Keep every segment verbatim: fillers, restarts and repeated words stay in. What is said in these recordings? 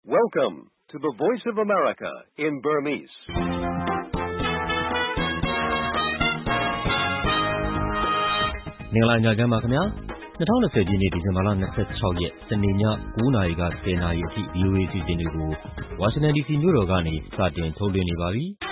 Welcome to the Voice of America in Burmese. ။မင်္ဂလာညချမ်းပါခင်ဗျာ။၂၀၂၀ပြည့်နှစ်ဒီဇင်ဘာလ၂၆ရက်စနေည၉နာရီက၁၀နာရီအထိ ဗွီအိုအေ အစီအစဉ်တွေကိုဝါရှင်တန်ဒီစီမြို့တော်ကနေစတင်ထုတ်လွှင့်နေပါပြီ။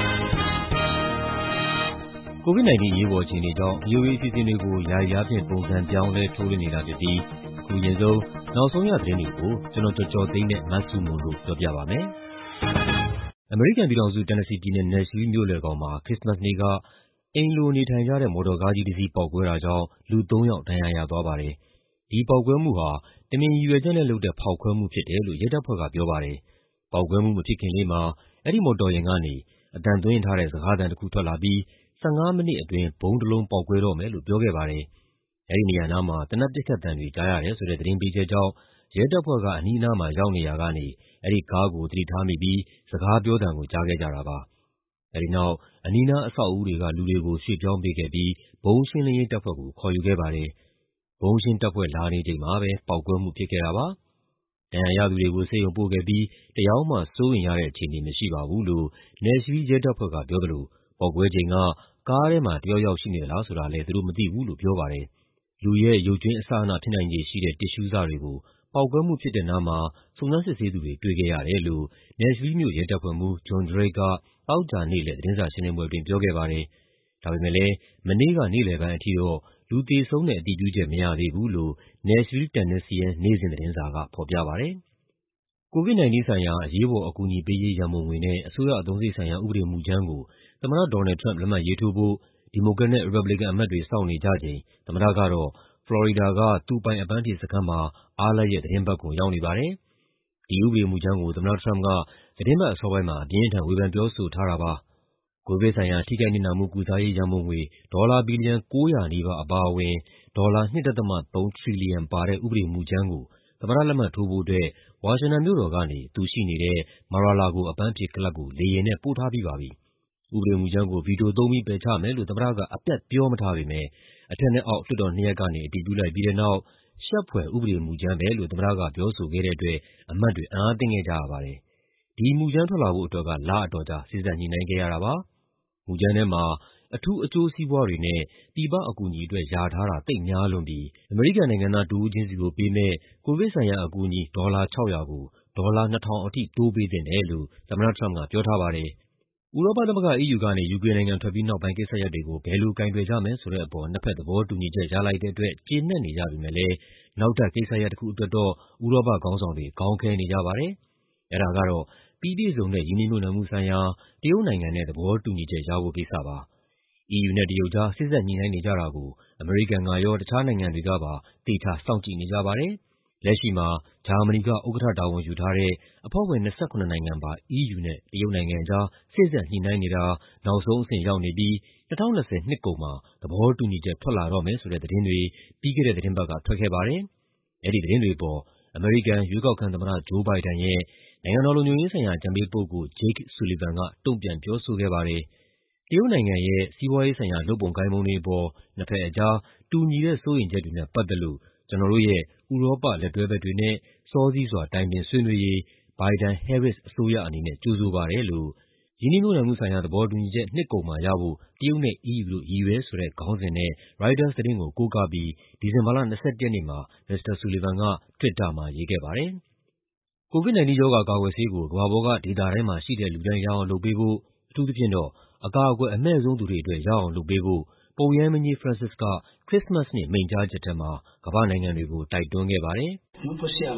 ကိုဗစ် ၁၉ အရေးပေါ်အခြေအနေကြောင့် ဗွီအိုအေအစီအစဉ်တွေကိုယာယီအားဖြင့်ပုံစံပြောင်းလဲထုတ်လွှင့်နေတာဖြစ်ပြီးအခုအရင်ဆုံးနောက်ဆုံးရသတင်းတွေကိုကျွန်တော်ကျော်ကျော်သိန်းနဲ့မဆုမွန်တို့ပြောပြပါမယ်။အမေရိကန်ပြည်ထောင်စုတန်နက်ဆီပြည်နယ် Nashville မြို့လယ်ကောင်မှာခရစ္စမတ်နေ့ကအိမ်လိုနေထိုင်ကြတဲ့မော်တော်ကားကြီးတစ်စီးပေါက်ကွဲတာကြောင့်လူသုံးယောက်ဒဏ်ရာရသွားပါတယ်။ဒီပေါက်ကွဲမှုဟာတမင်ရည်ရွယ်ချက်နဲ့လုပ်တဲ့ဖောက်ခွဲမှုဖြစ်တယ်လို့ရဲတပ်ဖွဲ့ကပြောပါတယ်။ပေါက်ကွဲမှုမဖြစ်ခင်လေးမှာအဲဒီမော်တော်ယာဉ်ကနေအသံသွင်းထားတဲ့စကားသံတစ်ခုထွက်လာပြီး၁၅မိနစ်အတွင်းဗုံးတစ်လုံးပေါက်ကွဲတော့မယ်လို့ပြောခဲ့ပါတယ်။အဲဒီနေရာနားမှာသေနတ်ပစ်ခတ်သံတွေကြားရတယ်ဆိုတဲ့သတင်းပေးချက်ကြောင့်ရဲတပ်ဖွဲ့ကအနီးအနားမှာရောက်နေရာကနေအဲဒီကားကိုသတိထားမိပြီးစကားပြောသံကိုကြားခဲ့ကြတာပါ။အဲဒီနောက်အနီးနားအဆောက်အဦတွေကလူတွေကိုရွှေ့ပြောင်းပေးခဲ့ပြီးဗုံးရှင်းလင်းရေးတပ်ဖွဲ့ကိုခေါ်ယူခဲ့ပါတယ်။ဗုံးရှင်းတပ်ဖွဲ့လာနေချိန်မှာပဲပေါက်ကွဲမှုဖြစ်ခဲ့တာပါ။ဒဏ်ရာရသူတွေကိုဆေးရုံပို့ခဲ့ပြီးတယောက်မှစိုးရိမ်ရတဲ့အခြေအနေမရှိပါဘူးလို့ Nashville ရဲတပ်ဖွဲ့ကပြောသလိုပေါက်ကွဲချိန်ကကားထဲမှာတယောက်ယောက်ရှိနေသလားဆိုတာလည်းသူတို့မသိဘူးလို့ပြောပါတယ်။လူရဲ့ရုပ်ကြွင်းအစအနဖြစ်နိုင်ခြေရှိတဲ့တစ်ရှူးစတွေကိုပေါက်ကွဲမှုဖြစ်တဲ့နားမှာစုံစမ်းစစ်ဆေးသူတွေတွေ့ခဲ့ရတယ်လို့ Nashville မြို့ရဲတပ်ဖွဲ့မှူး John Drake ကသောကြာနေ့လယ်သတင်းစာရှင်းလင်းပွဲအတွင်းပြောခဲ့ပါတယ်။ဒါပေမဲ့လည်းမနေ့ကနေ့လယ်ပိုင်းအထိတော့လူသေဆုံးတဲ့အတည်ပြုချက်မရသေးဘူးလို့ Nashville Tennessean နေ့စဉ်သတင်းစာကဖော်ပြပါတယ်။ကိုဗစ် ၁၉ ဆိုင်ရာအရေးပေါ်အကူအညီပေးရေးရန်ပုံငွေနဲ့အစိုးရအသုံးစရိတ်ဆိုင်ရာဥပဒေမူကြမ်းကိုသမ္မတ Donald Trump လက်မှတ်ရေးထိုးဖို့ဒီမိုကရက်နဲ့ရီပတ်ဘလီကန်အမတ်တွေစောင့်နေကြချိန်သမ္မတကတော့ဖလော်ရီဒါကသူပိုင်အပန်းဖြေစခန်းမှာအားလပ်ရက်သီတင်းပတ်ကုန်ရောက်နေပါတယ်။ဒီဥပဒေမူကြမ်းကိုသမ္မတ Trump ကသီတင်းပတ်အစောပိုင်းမှာအပြင်းအထန်ဝေဖန်ပြောဆိုထားတာပါ။ကိုဗစ်ဆိုင်ရာထိခိုက်နစ်နာမှုကုစားရေးရန်ပုံငွေဒေါ်လာဘီလီယံ၉၀၀နီးပါးအပါအဝင်ဒေါ်လာ ၂.၃ ထရီလီယံပါတဲ့ဥပဒေမူကြမ်းကိုသမ္မတလက်မှတ်ထိုးဖို့အတွက်ဝါရှင်တန်မြို့တော်ကနေသူရှိနေတဲ့ Mar-a-Lago အပန်းဖြေကလပ်ကိုလေယာဉ်နဲ့ပို့ထားပြီးပါပြီ။ဥပဒေမူကြမ်းကိုဗီတိုသုံးပြီးပယ်ချမယ်လို့သမ္မတကအပြတ်ပြောမထားပေမဲ့အထက်နဲ့အောက်လွှတ်တော်နှစ်ရပ်ကနေအတည်ပြုလိုက်ပြီးတဲ့နောက်ရှက်ဖွယ်ဥပဒေမူကြမ်းပဲလို့သမ္မတကပြောဆိုခဲ့တဲ့အတွက်အမတ်တွေအံ့အားသင့်ခဲ့ကြရပါတယ်။ဒီမူကြမ်းထွက်လာဖို့အတွက်ကလအတော်ကြာစေ့စပ်ညှိနှိုင်းခဲ့ရတာပါ။မူကြမ်းထဲမှာအထူးအကျိုးစီးပွားတွေနဲ့ပြည်ပအကူအညီအတွက်လျာထားတာသိပ်များလွန်းပြီးအမေရိကန်နိုင်ငံသားတစ်ဦးချင်းစီကိုပေးမယ့်ကိုဗစ်ဆိုင်ရာအကူအညီဒေါ်လာ၆၀၀ကိုဒေါ်လာနှစ်ထောင်အထိတိုးပေးသင့်တယ်လို့သမ္မတ Trump ကပြောထားပါတယ်။ဥရောပသမဂ္ဂ E U ကနေယူကရိန်းနိုင်ငံထွက်ပြီးနောက်ပိုင်းကိစ္စရပ်တွေကိုဘယ်လိုကိုင်တွယ်ကြမယ်ဆိုတဲ့အပေါ်နှစ်ဘက်သဘောတူညီချက်ရလိုက်တဲ့အတွက်ကျေနပ်နေကြပေမဲ့လည်းနောက်ထပ်ကိစ္စရပ်တစ်ခုအတွက်တော့ဥရောပခေါင်းဆောင်တွေခေါင်းခဲနေကြပါတယ်။အဲဒါကတော့ပြီးပြည့်စုံတဲ့ရင်းနှီးမြှုပ်နှံမှုဆိုင်ရာတရုတ်နိုင်ငံနဲ့သဘောတူညီချက်ရဖို့ကိစ္စပါ။ E U နဲ့တရုတ်ကြားစေ့စပ်ညှိနှိုင်းနေကြတာကိုအမေရိကန်ကရောတခြားနိုင်ငံတွေကပါသေချာစောင့်ကြည့်နေကြပါတယ်။လက်ရှိမှာဂျာမနီကဥက္ကဋ္ဌတာဝန်ယူထားတဲ့အဖွဲ့ဝင်၂၇နိုင်ငံပါ E U နဲ့တရုတ်နိုင်ငံကြားစေ့စပ်ညှိနှိုင်းနေတာနောက်ဆုံးအဆင့်ရောက်နေပြီး၂၀၂၀နှစ်ကုန်မှာသဘောတူညီချက်ထွက်လာတော့မယ်ဆိုတဲ့သတင်းတွေပြီးခဲ့တဲ့သီတင်းပတ်ကထွက်ခဲ့ပါတယ်။အဲဒီသတင်းတွေပေါ်အမေရိကန်ရွေးကောက်ခံသမ္မတ Joe Biden ရဲ့နိုင်ငံတော်လုံခြုံရေးဆိုင်ရာအကြံပေးပုဂ္ဂိုလ် Jake Sullivan ကတုံ့ပြန်ပြောဆိုခဲ့ပါတယ်။တရုတ်နိုင်ငံရဲ့စီးပွားရေးဆိုင်ရာလုပ်ပုံကိုင်ပုံတွေအပေါ်နှစ်ဘက်အကြားတူညီတဲ့စိုးရိမ်ချက်တွေနဲ့ပတ်သက်လို့ကျနော်တို့ရဲ့ဥရောပလက်တွဲဘက်တွေနဲ့စောစီးစွာတိုင်ပင်ဆွေးနွေးရေး Biden-Harris အစိုးရအနေနဲ့ကြိုဆိုပါတယ်လို့ရင်းနှီးမြှုပ်နှံမှုဆိုင်ရာသဘောတူညီချက်နှစ်ကုန်မှာရဖို့တရုတ်နဲ့ E U တို့ရည်ရွယ်ဆိုတဲ့ခေါင်းစဉ်နဲ့ Reuters သတင်းကိုကိုးကားပြီးဒီဇင်ဘာလ၂၁ရက်နေ့မှာမစ္စတာ Sullivan က Twitter မှာရေးခဲ့ပါတယ်။ကိုဗစ် ၁၉ ရောဂါကာကွယ်ဆေးကိုကမ္ဘာပေါ်ကဒေသတိုင်းမှာရှိတဲ့လူတိုင်းရအောင်လုပ်ပေးဖို့အထူးသဖြင့်တော့အကာအကွယ်အမဲ့ဆုံးသူတွေအတွက်ရအောင်လုပ်ပေးဖို့ပုပ်ရဟန်းမင်းကြီး Francis ကခရစ္စမတ်နေ့မိန့်ကြားချက်ထဲမှာကမ္ဘာ့နိုင်ငံတွေကိုတိုက်တွန်းခဲ့ပါတယ်။ “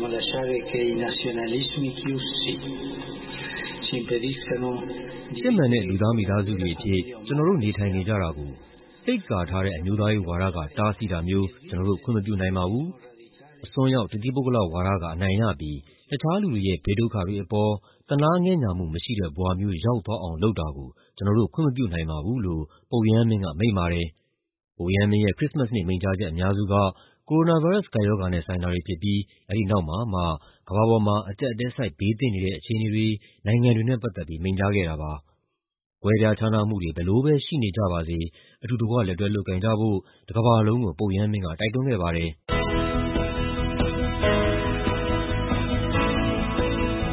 စစ်မှန်တဲ့လူသားမိသားစုတွေအဖြစ်ကျနော်တို့နေထိုင်နေကြတာကိုဆိတ်ကာထားတဲ့အမျိုးသားရေးဝါဒကတားဆီးတာမျိုးကျနော်တို့ခွင့်မပြုနိုင်ပါဘူး။အစွန်းရောက်တသီးပုဂ္ဂလဝါဒကအနိုင်ရပြီးတခြားလူတွေရဲ့ဘေးဒုက္ခတွေအပေါ်သနားငဲ့ညှာမှုမရှိတဲ့ဘဝမျိုးရောက်သွားအောင်လုပ်တာကိုကျနော်တို့ခွင့်မပြုနိုင်ပါဘူး”လို့ပုပ်ရဟန်းမင်းကမိန့်ပါတယ်။ပုပ်ရဟန်းမင်းရဲ့ခရစ္စမတ်နေ့မိန့်ကြားချက်အများစုကကိုရိုနာဗိုင်းရပ်စ်ကပ်ရောဂါနဲ့ဆိုင်တာတွေဖြစ်ပြီးအဲဒီနောက်မှာမှကမ္ဘာပေါ်မှာအကျပ်အတည်းဆိုက်ဘေးသင့်နေတဲ့အခြေအနေတွေနိုင်ငံတွေနဲ့ပတ်သက်ပြီးမိန့်ကြားခဲ့တာပါ။ကွဲပြားခြားနားမှုတွေဘယ်လိုပဲရှိနေကြပါစေအတူတကွလက်တွဲလုပ်ကိုင်ကြဖို့တကမ္ဘာလုံးကိုပုပ်ရဟန်းမင်းကတိုက်တွန်းခဲ့ပါတယ်။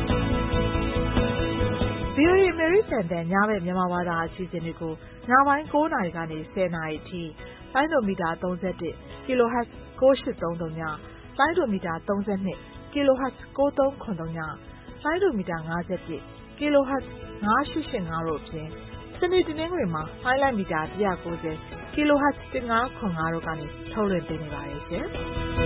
ရိစံတန်ညဘက်မြန်မာဘာသာအစီအစဉ်တွေကိုညပိုင်း၉နာရီကနေ၁၀နာရီအထိလိုင်းဒိုမီတာ၃၁ kHz ၉၈၃၃ညလိုင်းဒိုမီတာ၃၂ kHz ၉၃၇၃ညလိုင်းဒိုမီတာ၅၁ kHz ၅၈၈၅တို့အပြင်စနေတနင်္ဂနွေမှာလိုင်းလိုက်မီတာ၁၉၀ kHz ၁၅၇၅တို့ကနေထုတ်လွှင့်ပေးနေပါတယ်ရှင်။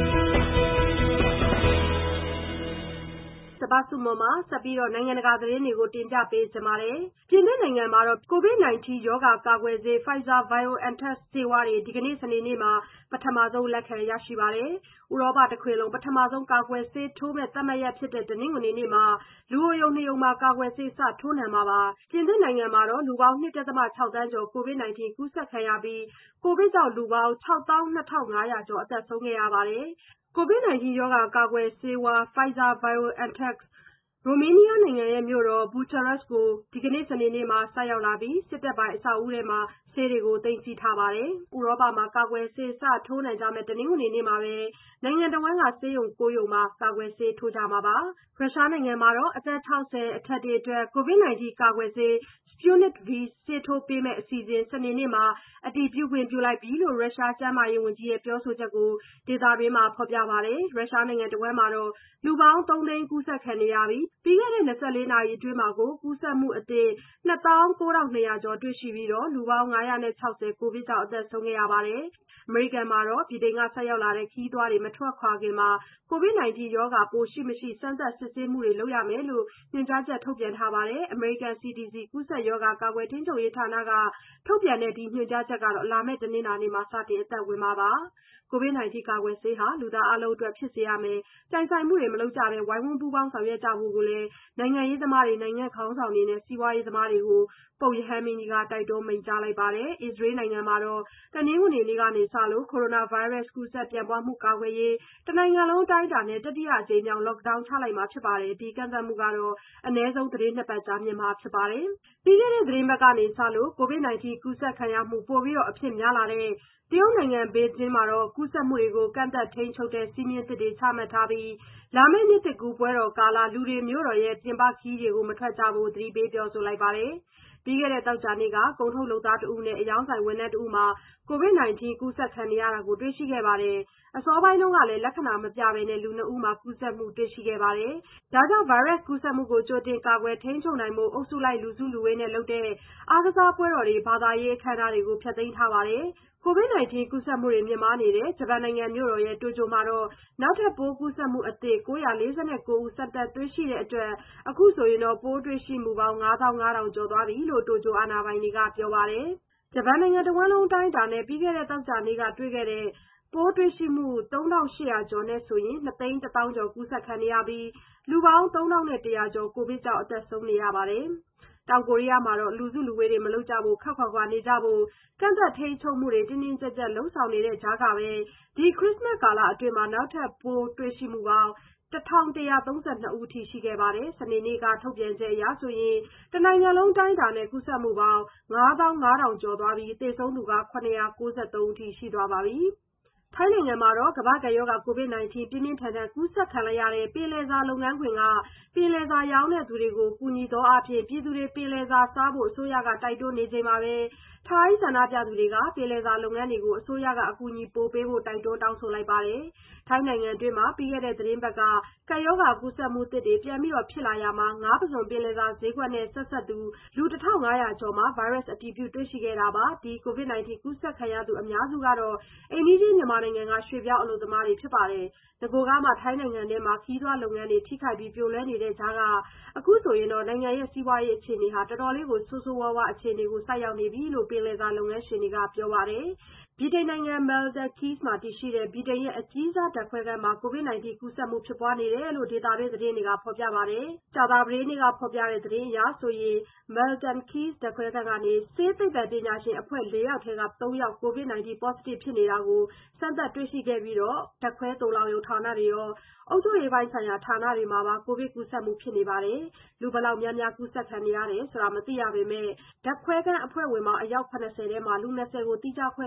စပါစုမမှာဆက်ပြီးတော့နိုင်ငံတကာသတင်းတွေကိုတင်ပြပေးကြပါမယ်။ပြင်သစ်နိုင်ငံမှာတော့ ကိုဗစ် ၁၉ ရောဂါကာကွယ်ဆေး Pfizer-BioNTech ဆေးဝါးတွေဒီကနေ့စနေနေ့မှာပထမဆုံးလက်ခံရရှိပါတယ်။ဥရောပတစ်ခွင်လုံးပထမဆုံးကာကွယ်ဆေးထိုးမဲ့သတ်မှတ်ရက်ဖြစ်တဲ့တနင်္ဂနွေနေ့မှာလူအိုရုံနှစ်ရုံမှာကာကွယ်ဆေးစထိုးနှံမှာပါ။ပြင်သစ်နိုင်ငံမှာတော့လူပေါင်း ၂.၆ သန်းကျော်ကိုဗစ် ၁၉ ကူးစက်ခံရပြီးကိုဗစ်ကြောင့်လူပေါင်း ခြောက်သောင်းနှစ်ထောင်ငါးရာကျော်အသက်ဆုံးခဲ့ရပါတယ်။ကိုဗစ် ၁၉ ရောဂါကာကွယ်ဆေးဝါး Pfizer-BioNTechရိုမေးနီးယားနိုင်ငံရဲ့မြို့တော်ဘူချာရပ်စ်ကိုဒီကနေ့စနေနေ့မှာဆိုက်ရောက်လာပြီးစစ်တပ်ပိုင်အဆောက်အဦထဲမှာဆေးတွေကိုသိမ်းဆည်းထားပါတယ်။ဥရောပမှာကာကွယ်ဆေးစထိုးနှံကြမဲ့တနင်္ဂနွေနေ့မှာပဲနိုင်ငံတော်ဝန်ကဆေးရုံကိုရုံမှာကာကွယ်ဆေးထိုးကြမှာပါ။ရုရှားနိုင်ငံမှာတော့အသက်၆၀အထက်တွေအတွက်ကိုဗစ် ၁၉ ကာကွယ်ဆေး Sputnik V ဆေးထိုးပေးမဲ့အစီအစဉ်စနေနေ့မှာအတည်ပြုခွင့်ပြုလိုက်ပြီလို့ရုရှားကျန်းမာရေးဝန်ကြီးရဲ့ပြောဆိုချက်ကိုဒေသတွင်းမှာဖော်ပြပါတယ်။ရုရှားနိုင်ငံတဝန်းမှာတော့လူပေါင်းသုံးသိန်းကူးစက်ခံနေရပြီးပြီးခဲ့တဲ့၂၄နာရီအတွင်းမှာကိုကူးစက်မှုအသစ်နှစ်သောင်းကိုးထောင်နှစ်ရာကျော်တွေ့ရှိပြီးတော့လူပေါင်း၅ရာ၆၀ကိုဗစ်ကြောင့်အသက်ဆုံးခဲ့ရပါတယ်။အမေရိကန်မှာတော့ဗြိတိန်ကဆက်ရောက်လာတဲ့ခရီးသွားတွေမထွက်ခွာခင်မှာကိုဗစ် ၁၉ ရောဂါပိုးရှိမရှိစမ်းသပ်စစ်ဆေးမှုတွေလုပ်ရမယ်လို့ညွှန်ကြားချက်ထုတ်ပြန်ထားပါတယ်။ American C D C ကူးစက်ရောဂါကာကွယ်ထိန်းချုပ်ရေးဌာနကထုတ်ပြန်တဲ့ဒီညွှန်ကြားချက်ကတော့လာမယ့်တနင်္လာနေ့မှာစတင်အသက်ဝင်မှာပါ။ကိုဗစ် ၁၉ ကာကွယ်ဆေးဟာလူသားအားလုံးအတွက်ဖြစ်စေရမယ်။ကြိုင်ဆိုင်မှုတွေမလုပ်ကြဘဲဝိုင်းဝန်းပူးပေါင်းဆောင်ရွက်ကြဖို့ကိုလည်းနိုင်ငံရေးသမားတွေနိုင်ငံခေါင်းဆောင်တွေနဲ့စီးပွားရေးသမားတွေကိုပုပ်ရဟန်းမင်းကြီးကတိုက်တွန်းမိန့်ကြားလိုက်ပါတယ်။အစ္စရေးနိုင်ငံမှာတော့တနင်္ဂနွေနေ့ကနေစလို့ကိုရိုနာဗိုင်းရပ်စ်ကူးစက်ပြန့်ပွားမှုကာကွယ်ရေးတနိုင်ငံလုံးတိုင်းတာနဲ့တတိယအကြိမ်မြောက် lockdown ချလိုက်မှာဖြစ်ပါတယ်။ဒီကန့်သတ်မှုကတော့အနည်းဆုံးသတင်းနှစ်ပတ်ကြာမြင့်မှာဖြစ်ပါတယ်။ပြီးခဲ့တဲ့သတင်းပတ်ကနေစလို့ကိုဗစ် ၁၉ ကူးစက်ခံရမှုပိုပြီးတော့အဖြစ်များလာတဲ့တရုတ်နိုင်ငံဘေကျင်းမှာတော့ကူးစက်မှုတွေကိုကန့်သတ်ထိန်းချုပ်တဲ့စည်းမျဉ်းသစ်တွေချမှတ်ထားပြီးလာမယ့်နှစ်သစ်ကူးပွဲတော်ကာလလူတွေမြို့တော်ရဲ့ပြင်ပခရီးတွေကိုမထွက်ကြဖို့သတိပေးပြောဆိုလိုက်ပါတယ်။ပြီးခဲ့တဲ့သောကြာနေ့ကကုန်ထုတ်လုပ်သားတဦးနဲ့အယောင်ဆိုင်ဝန်ထမ်းတဦးမှာကိုဗစ် ၁၉ ကူးစက်ခံနေရတာကိုတွေ့ရှိခဲ့ပါတယ်။အစောပိုင်းတုန်းကလည်းလက္ခဏာမပြဘဲနဲ့လူနှစ်ဦးမှာကူးစက်မှုတွေ့ရှိခဲ့ပါတယ်။ဒါကြောင့်ဗိုင်းရပ်စ်ကူးစက်မှုကိုကြိုတင်ကာကွယ်ထိန်းချုပ်နိုင်ဖို့အုပ်စုလိုက်လူစုလူဝေးနဲ့လုပ်တဲ့အားကစားပွဲတော်တွေဘာသာရေးအခမ်းအနားတွေကိုဖျက်သိမ်းထားပါတယ်။ကိုဗစ် ၁၉ ကူးစက်မှုတွေမြင့်မားနေတဲ့ဂျပန်နိုင်ငံမြို့တော်ရဲ့တိုကျိုမှာတော့နောက်ထပ်ပိုးကူးစက်မှုအသစ်၉၄၉ဦးစက်တက်တွေ့ရှိတဲ့အတွက်အခုဆိုရင်တော့ပိုးတွေ့ရှိမှုပေါင်းငါးသောင်းငါးထောင်ကျော်သွားပြီလို့တိုကျိုအာဏာပိုင်တွေကပြောပါတယ်။ဂျပန်နိုင်ငံတဝန်းလုံးတိုင်းတာနဲ့ပြီးခဲ့တဲ့သောကြာနေ့ကတွေ့ခဲ့တဲ့ပိုးတွေ့ရှိမှုသုံးထောင်ရှစ်ရာကျော်နဲ့ဆိုရင်နှစ်သိန်းတစ်သောင်းကျော်ကူးစက်ခံနေရပြီးလူပေါင်းသုံးထောင်နဲ့တစ်ရာကျော်ကိုဗစ်ကြောင့်အသက်ဆုံးနေရပါတယ်။တောင်ကိုရီးယားမှာတော့လူစုလူဝေးတွေမလုပ်ကြဖို့ခက်ခွာခွာနေကြဖို့ကန့်သတ်ထိန်းချုပ်မှုတွေတင်းတင်းကျပ်ကျပ်လှုံ့ဆော်နေတဲ့ကြားကပဲဒီခရစ်စမတ်ကာလအတွင်းမှာနောက်ထပ်ပိုးတွေ့ရှိမှုပေါင်းတစ်ထောင်တစ်ရာသုံးဆယ်နှစ်ဦးထိရှိခဲ့ပါတယ်။စနေနေ့ကထုတ်ပြန်ချက်အရဆိုရင်တနိုင်ငံလုံးတိုင်းတာနဲ့ကူးစက်မှုပေါင်းငါးသောင်းငါးထောင်ကျော်သွားပြီးသေဆုံးသူကခုနှစ်ရာကိုးဆယ်သုံးဦးထိရှိသွားပါပြီ။ထိုင်းနိုင်ငံမှာတော့ကမ္ဘာ့ကပ်ရောဂါကိုဗစ် ၁၉ ပြင်းပြင်းထန်ထန်ကူးစက်ခံလိုက်ရတဲ့ပင်လယ်စာလုပ်ငန်းခွင်ကပင်လယ်စာရောင်းတဲ့သူတွေကိုကူညီသောအားဖြင့်ပြည်သူတွေပင်လယ်စာစားဖို့အစိုးရကတိုက်တွန်းနေချိန်မှာပဲထိုင်းဆန္ဒပြသူတွေကပင်လယ်စာလုပ်ငန်းတွေကိုအစိုးရကအကူအညီပိုပေးဖို့တိုက်တွန်းတောင်းဆိုလိုက်ပါတယ်။ထိုင်းနိုင်ငံအတွင်းမှာပြီးခဲ့တဲ့သတင်းပတ်ကကပ်ရောဂါကူးစက်မှုသစ်တွေပြန်ပြီးတော့ဖြစ်လာရမှာငါးပုဇွန်ပင်လယ်စာဈေးကွက်နဲ့ဆက်ဆက်သူလူတစ်ထောင်ငါးရာကျော်မှာဗိုင်းရပ်စ်အတည်ပြုတွေ့ရှိခဲ့တာပါ။ဒီကိုဗစ် ၁၉ ကူးစက်ခံရသူအများစုကတော့အိမ်နီးချင်းမြန်မာနိုင်ငံကရွှေ့ပြောင်းအလုပ်သမားတွေဖြစ်ပါတယ်။ငကိုကမှထိုင်းနိုင်ငံထဲမှာခီးသွွားလုပ်ငန်းတွေထိခိုက်ပြီးပြိုလဲနေတဲ့ကြားကအခုဆိုရင်တော့နိုင်ငံရဲ့စီးပွားရေးအခြေအနေဟာတော်တော်လေးကိုဆိုးဆိုးဝါးဝါးအခြေအနေကိုဆိုက်ရောက်နေပြီလို့ပင်လယ်စာလုပ်ငန်းရှင်တွေကပြောပါတယ်။ဗြိတိန်နိုင်ငံ Malta Keys မှာတည်ရှိတဲ့ဗြိတိန်ရဲ့အကြီးစားဓာတ်ခွဲခန်းမှာကိုဗစ် ၁၉ ကူးစက်မှုဖြစ်ပွားနေတယ်လို့ဒေသတွင်းသတင်းတွေကဖော်ပြပါတယ်။ကြာသပတေးနေ့ကဖော်ပြတဲ့သတင်းအရဆိုရင် Malta Keys ဓာတ်ခွဲခန်းကနေဆေးသိပ္ပံပညာရှင်အဖွဲ့လေးယောက်ထဲကသုံးယောက်ကိုဗစ် ၁၉ positive ဖြစ်နေတာကိုစမ်းသပ်တွေ့ရှိခဲ့ပြီးတော့ဓာတ်ခွဲသိုလှောင်ရုံဌာနတွေရောအုပ်ချုပ်ရေးပိုင်းဆိုင်ရာဌာနတွေမှာပါကိုဗစ်ကူးစက်မှုဖြစ်နေပါတယ်။လူဘယ်လောက်များများကူးစက်ခံနေရတယ်ဆိုတာမသိရပေမဲ့ဓာတ်ခွဲခန်းအဖွဲ့ဝင်ပေါင်းအယောက်၇၀ထဲမှာလူ၂၀ကိုတိကျခွဲပြီးစောင့်ကြည့်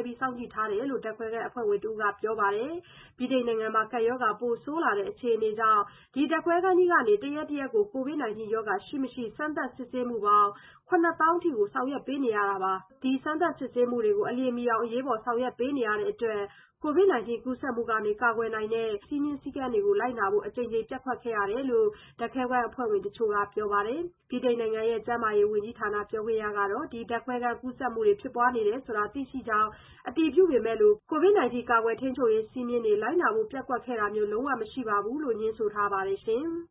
ရှိထားတယ်လို့ဓာတ်ခွဲခန်းအဖွဲ့ဝင်တဦးကပြောပါတယ်။ဗြိတိန်နိုင်ငံမှာကပ်ရောဂါပိုဆိုးလာတဲ့အခြေအနေကြောင့်ဒီဓာတ်ခွဲခန်းကြီးကနေတရက်တရက်ကို ကိုဗစ် ၁၉ ရောဂါရှိမရှိစမ်းသပ်စစ်ဆေးမှုပေါင်း ခုနှစ်သောင်းထိကိုဆောင်ရွက်ပေးနေရတာပါ။ဒီစမ်းသပ်စစ်ဆေးမှုတွေကိုအလျင်မီအောင်အရေးပေါ်ဆောင်ရွက်ပေးနေရတဲ့အတွက်ကိုဗစ် ၁၉ ကူးစက်မှုကနေကာကွယ်နိုင်တဲ့စည်းမျဉ်းစည်းကမ်းတွေကိုလိုက်နာဖို့အကြိမ်ကြိမ်ပျက်ကွက်ခဲ့ရတယ်လို့ဓာတ်ခွဲခန်းအဖွဲ့ဝင်တချို့ကပြောပါတယ်။ဗြိတိန်နိုင်ငံရဲ့ကျန်းမာရေးဝန်ကြီးဌာနပြောခွင့်ရကတော့ဒီဓာတ်ခွဲခန်းကူးစက်မှုတွေဖြစ်ပွားနေတယ်ဆိုတာသိရှိကြောင်းအတည်ပြုပေမဲ့လို့ကိုဗစ် ၁၉ ကာကွယ်ထိန်းချုပ်ရေးစည်းမျဉ်းတွေလိုက်နာဖို့ပျက်ကွက်ခဲ့တာမျိုးလုံးဝမရှိပါဘူးလို့ညွှန်းဆိုထားပါတယ်ရှင်။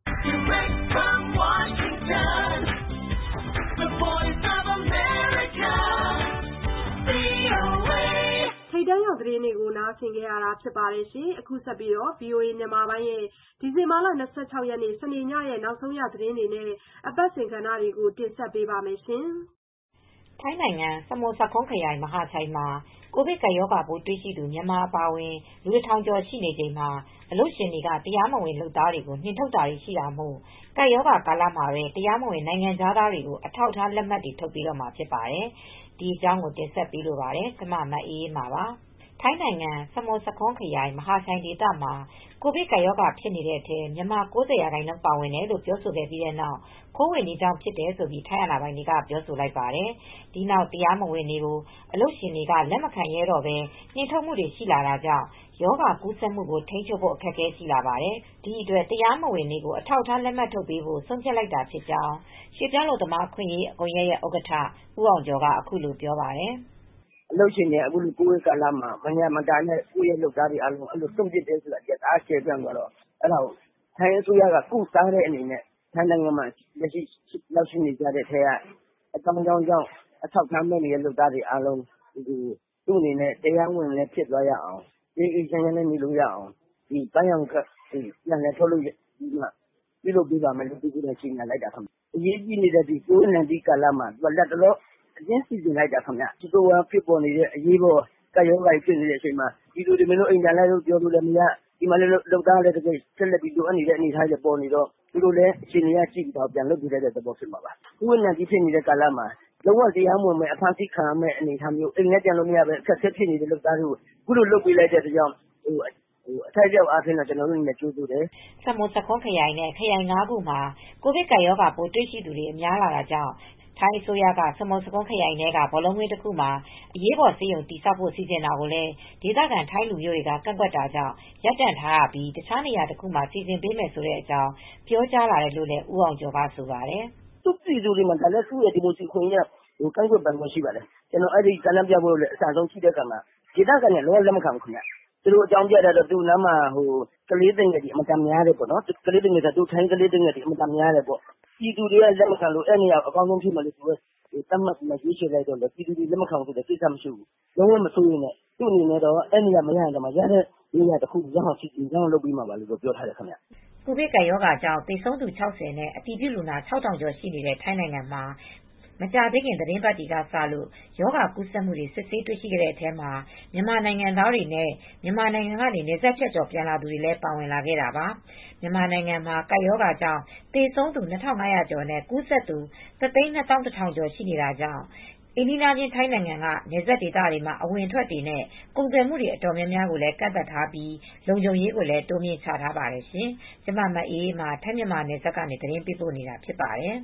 ထိပ်တန်းရောက်သတင်းတွေကိုနားဆင်ကြရတာဖြစ်ပါတယ်ရှင်။အခုဆက်ပြီးတော့ ဗွီအိုအေမြန်မာပိုင်းရဲ့ဒီဇင်ဘာလ၂၆ရက်နေ့စနေညရဲ့နောက်ဆုံးရသတင်းတွေနဲ့အပတ်စဉ်ကဏ္ဍတွေကိုတင်ဆက်ပေးပါမယ်ရှင်။ထိုင်းနိုင်ငံစမွတ်ဆာခွန်းခရိုင်မဟာချိုင်မှာကိုဗစ်ကပ်ရောဂါပိုးတွေ့ရှိသူမြန်မာအပါအဝင်လူတစ်ထောင်ကျော်ရှိနေချိန်မှာအလုပ်ရှင်တွေကတရားမဝင်လုပ်သားတွေကိုနှင်ထုတ်တာတွေရှိတာမို့ကပ်ရောဂါကာလမှာပဲတရားမဝင်နိုင်ငံသားတွေကိုအထောက်အထားလက်မှတ်တွေထုတ်ပြီးတော့မှာဖြစ်ပါတယ်။ဒီအကြောင်းကိုတင်ဆက်ပေးလိုပါတယ်။ကျမမအေးအေးမှာပါ။ထိုင်းနိုင်ငံစမွတ်ဆာခွန်းခရိုင်မဟာချိုင်ဒေသမှာကိုဗစ်ကပ်ရောဂါဖြစ်နေတဲ့အထဲမြန်မာ၉၀ရာခိုင်နှုန်းပါဝင်တယ်လို့ပြောဆိုခဲ့ပြီးတဲ့နောက်ခိုးဝင်နေကြောင်းဖြစ်တယ်ဆိုပြီးထိုင်းအာဏာပိုင်တွေကပြောဆိုလိုက်ပါတယ်။ဒီနောက်တရားမဝင်တွေကိုအလုပ်ရှင်တွေကလက်မခံရဲတော့ပဲနှင်ထုတ်မှုတွေရှိလာတာကြောင့်ရောဂါကူးစက်မှုကိုထိန်းချုပ်ဖို့အခက်အခဲရှိလာပါတယ်။ဒီအတွက်တရားမဝင်တွေကိုအထောက်အထားလက်မှတ်ထုတ်ပေးဖို့ဆုံးဖြတ်လိုက်တာဖြစ်ကြောင်းရွှေ့ပြောင်းအလုပ်သမားအခွင့်အရေးကွန်ရက်ရဲ့ဥက္ကဋ္ဌဦးအောင်ကျော်ကအခုလိုပြောပါတယ်။အလုပ်ရှင်တွေအခုကိုဗစ်ကာလမှာမညာမတာနဲ့ကိုယ့်ရဲ့လုပ်သားတွေအားလုံးအဲ့လိုတုံ့ပြန်တယ်ဆိုတာချက်အားကျပြန်သွားတော့အဲ့ဒါကိုထိုင်းအစိုးရကကုစားတဲ့အနေနဲ့ထိုင်းနိုင်ငံမှာလက်ရှိလောက်ရှိနေကြတဲ့ထဲကအကြောင်းကြောင်းကြောင့်အထောက်ထားမဲ့နေတဲ့လုပ်သားတွေအားလုံးဒီသူ့အနေနဲ့တရားဝင်လည်းဖြစ်သွားရအောင်ဒီအေဂျင့်နဲ့နေလို့ရအောင်ဒီပန်းရောင်ကဒီပြန်လည်းထုတ်လို့ဒီမှာပြုလုပ်ပေးပါမယ်လို့ဒီကုလည်းရှင်းပြလိုက်တာခင်ဗျအရေးကြီးနေတဲ့ဒီကိုဗစ် ၁၉ ကာလမှာသူကလက်တော့အရင်စီစဉ်လိုက်တာခင်ဗျဒီလိုဖြစ်ပေါ်နေတဲ့အရေးပေါ်ကရောဂါဖြစ်နေတဲ့အချိန်မှာဒီလိုဒီမလို့အိမ်ပြန်လိုက်လို့ပြောလို့လည်းမရဒီမှာလည်းလုပ်သားလည်းတကယ်ဆက်လက်ပြီးလိုအပ်နေတဲ့အနေအထားတွေပေါ်နေတော့သူတို့လည်းအချိန်ကြီးကြည့်ပြီးတော့ပြန်လုပ်ပြလိုက်တဲ့သဘောဖြစ်မှာပါကိုဗစ် ၁၉ ဖြစ်နေတဲ့ကာလမှာလုံးဝတရားမဝင်မဲ့အဖမ်းဆီးခံရမဲ့အနေအထားမျိုးအိမ်နဲ့ပြန်လို့မရပဲအခက်အခဲဖြစ်နေတဲ့လုပ်သားတွေကိုခုလိုလုပ်ပေးလိုက်တဲ့ကြောင့်ဟိုအထိုက်ကြောက်အားဖြင့်တော့ကျွန်တော်တို့လည်းကြိုးစားတယ်။စမွတ်ဆာခွန်းခရိုင်နဲ့ခရိုင်၅ခုမှာကိုဗစ်ကပ်ရောဂါပိုးတွေ့ရှိသူတွေအများလာတာကြောင့်ထိုင်းအစိုးရကစမွတ်ဆာခွန်းခရိုင်ထဲကဘောလုံးကွင်းတစ်ခုမှာအရေးပေါ်ဆေးရုံတည်ဆောက်ဖို့စီစဉ်တာကိုလည်းဒေသခံထိုင်းလူမျိုးတွေကကန့်ကွက်တာကြောင့်ရပ်တန့်ထားရပြီးတခြားနေရာတစ်ခုမှာစီစဉ်ပေးမယ်ဆိုတဲ့အကြောင်းပြောကြားလာတယ်လို့လည်းဦးအောင်ကျော်ကဆိုပါတယ်။သူ့ပြည်သူတွေမှာဒါလည်းသူ့ရဲ့ဒီမိုစီခွင့်ရဟိုကန့်ကွက်ပန်ခွင့်ရှိပါတယ်။ကျွန်တော်အဲ့ဒီကမ်းလှမ်းပြဖို့လည်းအစားဆုံးရှိတဲ့ကံမှာဒေသခံတွေလောလက်မခံဘူးခင်ဗျ။သူတို့အကြောင်းပြတာတော့သူ့နားမှာဟိုကလေးသိငယ်တွေအမတန်များတယ်ပေါ့နော်ကလေးသိငယ်ကသူ့ထိုင်းကလေးသိငယ်တွေအမတန်များတယ်ပေါ့ပြည်သူတွေကလက်မခံလို့အဲ့နေရာအကောင်းဆုံးဖြစ်မှလို့သူကတတ်မှတ်မှရွေးချယ်လိုက်တော့လေပြည်သူတွေလက်မခံဘူးတဲ့ကိစ္စမရှိဘူးလုံးဝမဆိုးရင်လည်းသူ့အနေနဲ့တော့အဲ့နေရာမရရင်တော့မရတဲ့နေရာတစ်ခုရအောင်စီစဉ်ကြောင်းလုပ်ပြီးမှာပါလို့ပြောထားတယ်ခင်ဗျကိုဗစ်ကပ်ရောဂါကြောင့်သေဆုံးသူ၆၀နဲ့အတည်ပြုလူနာ၆ထောင်ကျော်ရှိနေတဲ့ထိုင်းနိုင်ငံမှာမကြာသေးခင်သတင်းပတ်တွေကစလို့ရောဂါကူးစက်မှုတွေစစ်ဆေးတွေ့ရှိခဲ့တဲ့အထဲမှာမြန်မာနိုင်ငံသားတွေနဲ့မြန်မာနိုင်ငံကနေနယ်စပ်ဖြတ်ကျော်ပြန်လာသူတွေလည်းပါဝင်လာခဲ့တာပါမြန်မာနိုင်ငံမှာကပ်ရောဂါကြောင့်သေဆုံးသူနှစ်ထောင်၅ရာကျော်နဲ့ကူးစက်သူတစ်သိန်းနှစ်သောင်းတစ်ထောင်ကျော်ရှိနေတာကြောင့်အိန္ဒိယချင်းထိုင်းနိုင်ငံကနယ်စပ်ဒေသတွေမှာအဝင်ထွက်တွေနဲ့ကုန်သွယ်မှုတွေအတော်များများကိုလည်းကန့်သတ်ထားပြီးလုံခြုံရေးကိုလည်းတိုးမြှင့်ချထားပါတယ်ရှင်ကျမမအေးမှာထိုင်းမြန်မာနယ်စပ်ကနေသတင်းပေးပို့နေတာဖြစ်ပါတယ်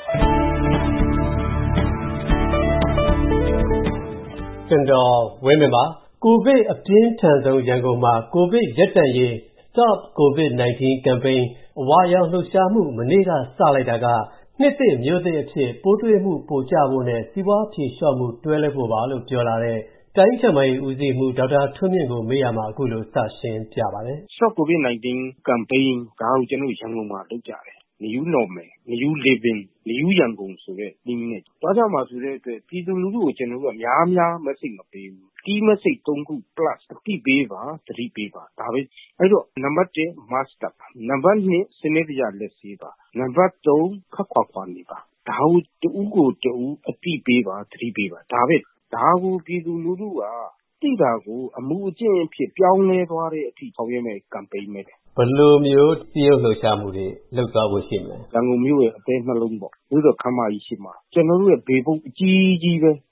ကျွန်တော်ဝင်းမင်းပါကိုဗစ်အပြင်းထန်ဆုံးရန်ကုန်မှာကိုဗစ်ရပ်တန့်ရေး Stop ကိုဗစ် ၁၉ campaign အဝါရောင်လှုပ်ရှားမှုမနေ့ကစလိုက်တာကနှစ်သစ်မျိုးသစ်အဖြစ်ပိုးတွေ့မှုပိုကျဖို့နဲ့စီးပွားဖြေလျှော့မှုတွဲလဲဖို့ပါလို့ပြောလာတဲ့တိုင်းချမရေးဦးစီးမှုဒေါက်တာထွန်းမြင့်ကိုမေးရမှာအခုလိုစရှင်းပြပါတယ်။ Stop ကိုဗစ် ၁၉ campaign ဒါကိုကျွန်တော်ရန်ကုန်မှာလုပ်ကြတယ်။ New normal, new living, new ရန်ကုန်ဆိုတဲ့နည်းနဲ့တွားကြမှာဆိုတဲ့အတွက်ပြည်သူလူထုကိုကျွန်တော်တို့ကများများ message မပေးဘူး။ key message သုံးခု plus အတိပေးပါသတိပေးပါဒါပဲအဲ့တော့နံပါတ်တစ် mask တပ်ပါနံပါတ်နှစ်စနစ်တကျလက်ဆေးပါနံပါတ်သုံးခပ်ခွာခွာနေပါဒါကိုတူးကိုတူးအတိပေးပါသတိပေးပါဒါပဲဒါကိုပြည်သူလူထုကတိတာကိုအမှုအကျင့်အဖြစ်ပြောင်းလဲသွားတဲ့အထိဆောင်ရွက်မဲ့ campaign ပဲဘယ်လိုမျိုးစည်းရုံးလှုပ်ရှားမှုတွေလုပ်သွားဖို့ရှိမလဲရန်ကုန်မြို့ရဲ့အသေးနှလုံးပေါ့မြို့တော်ခမ်းမကြီးရှိမှာကျွန်တော်တို့ရဲ့ဘေးဘုတ်အကြီးကြီးပဲ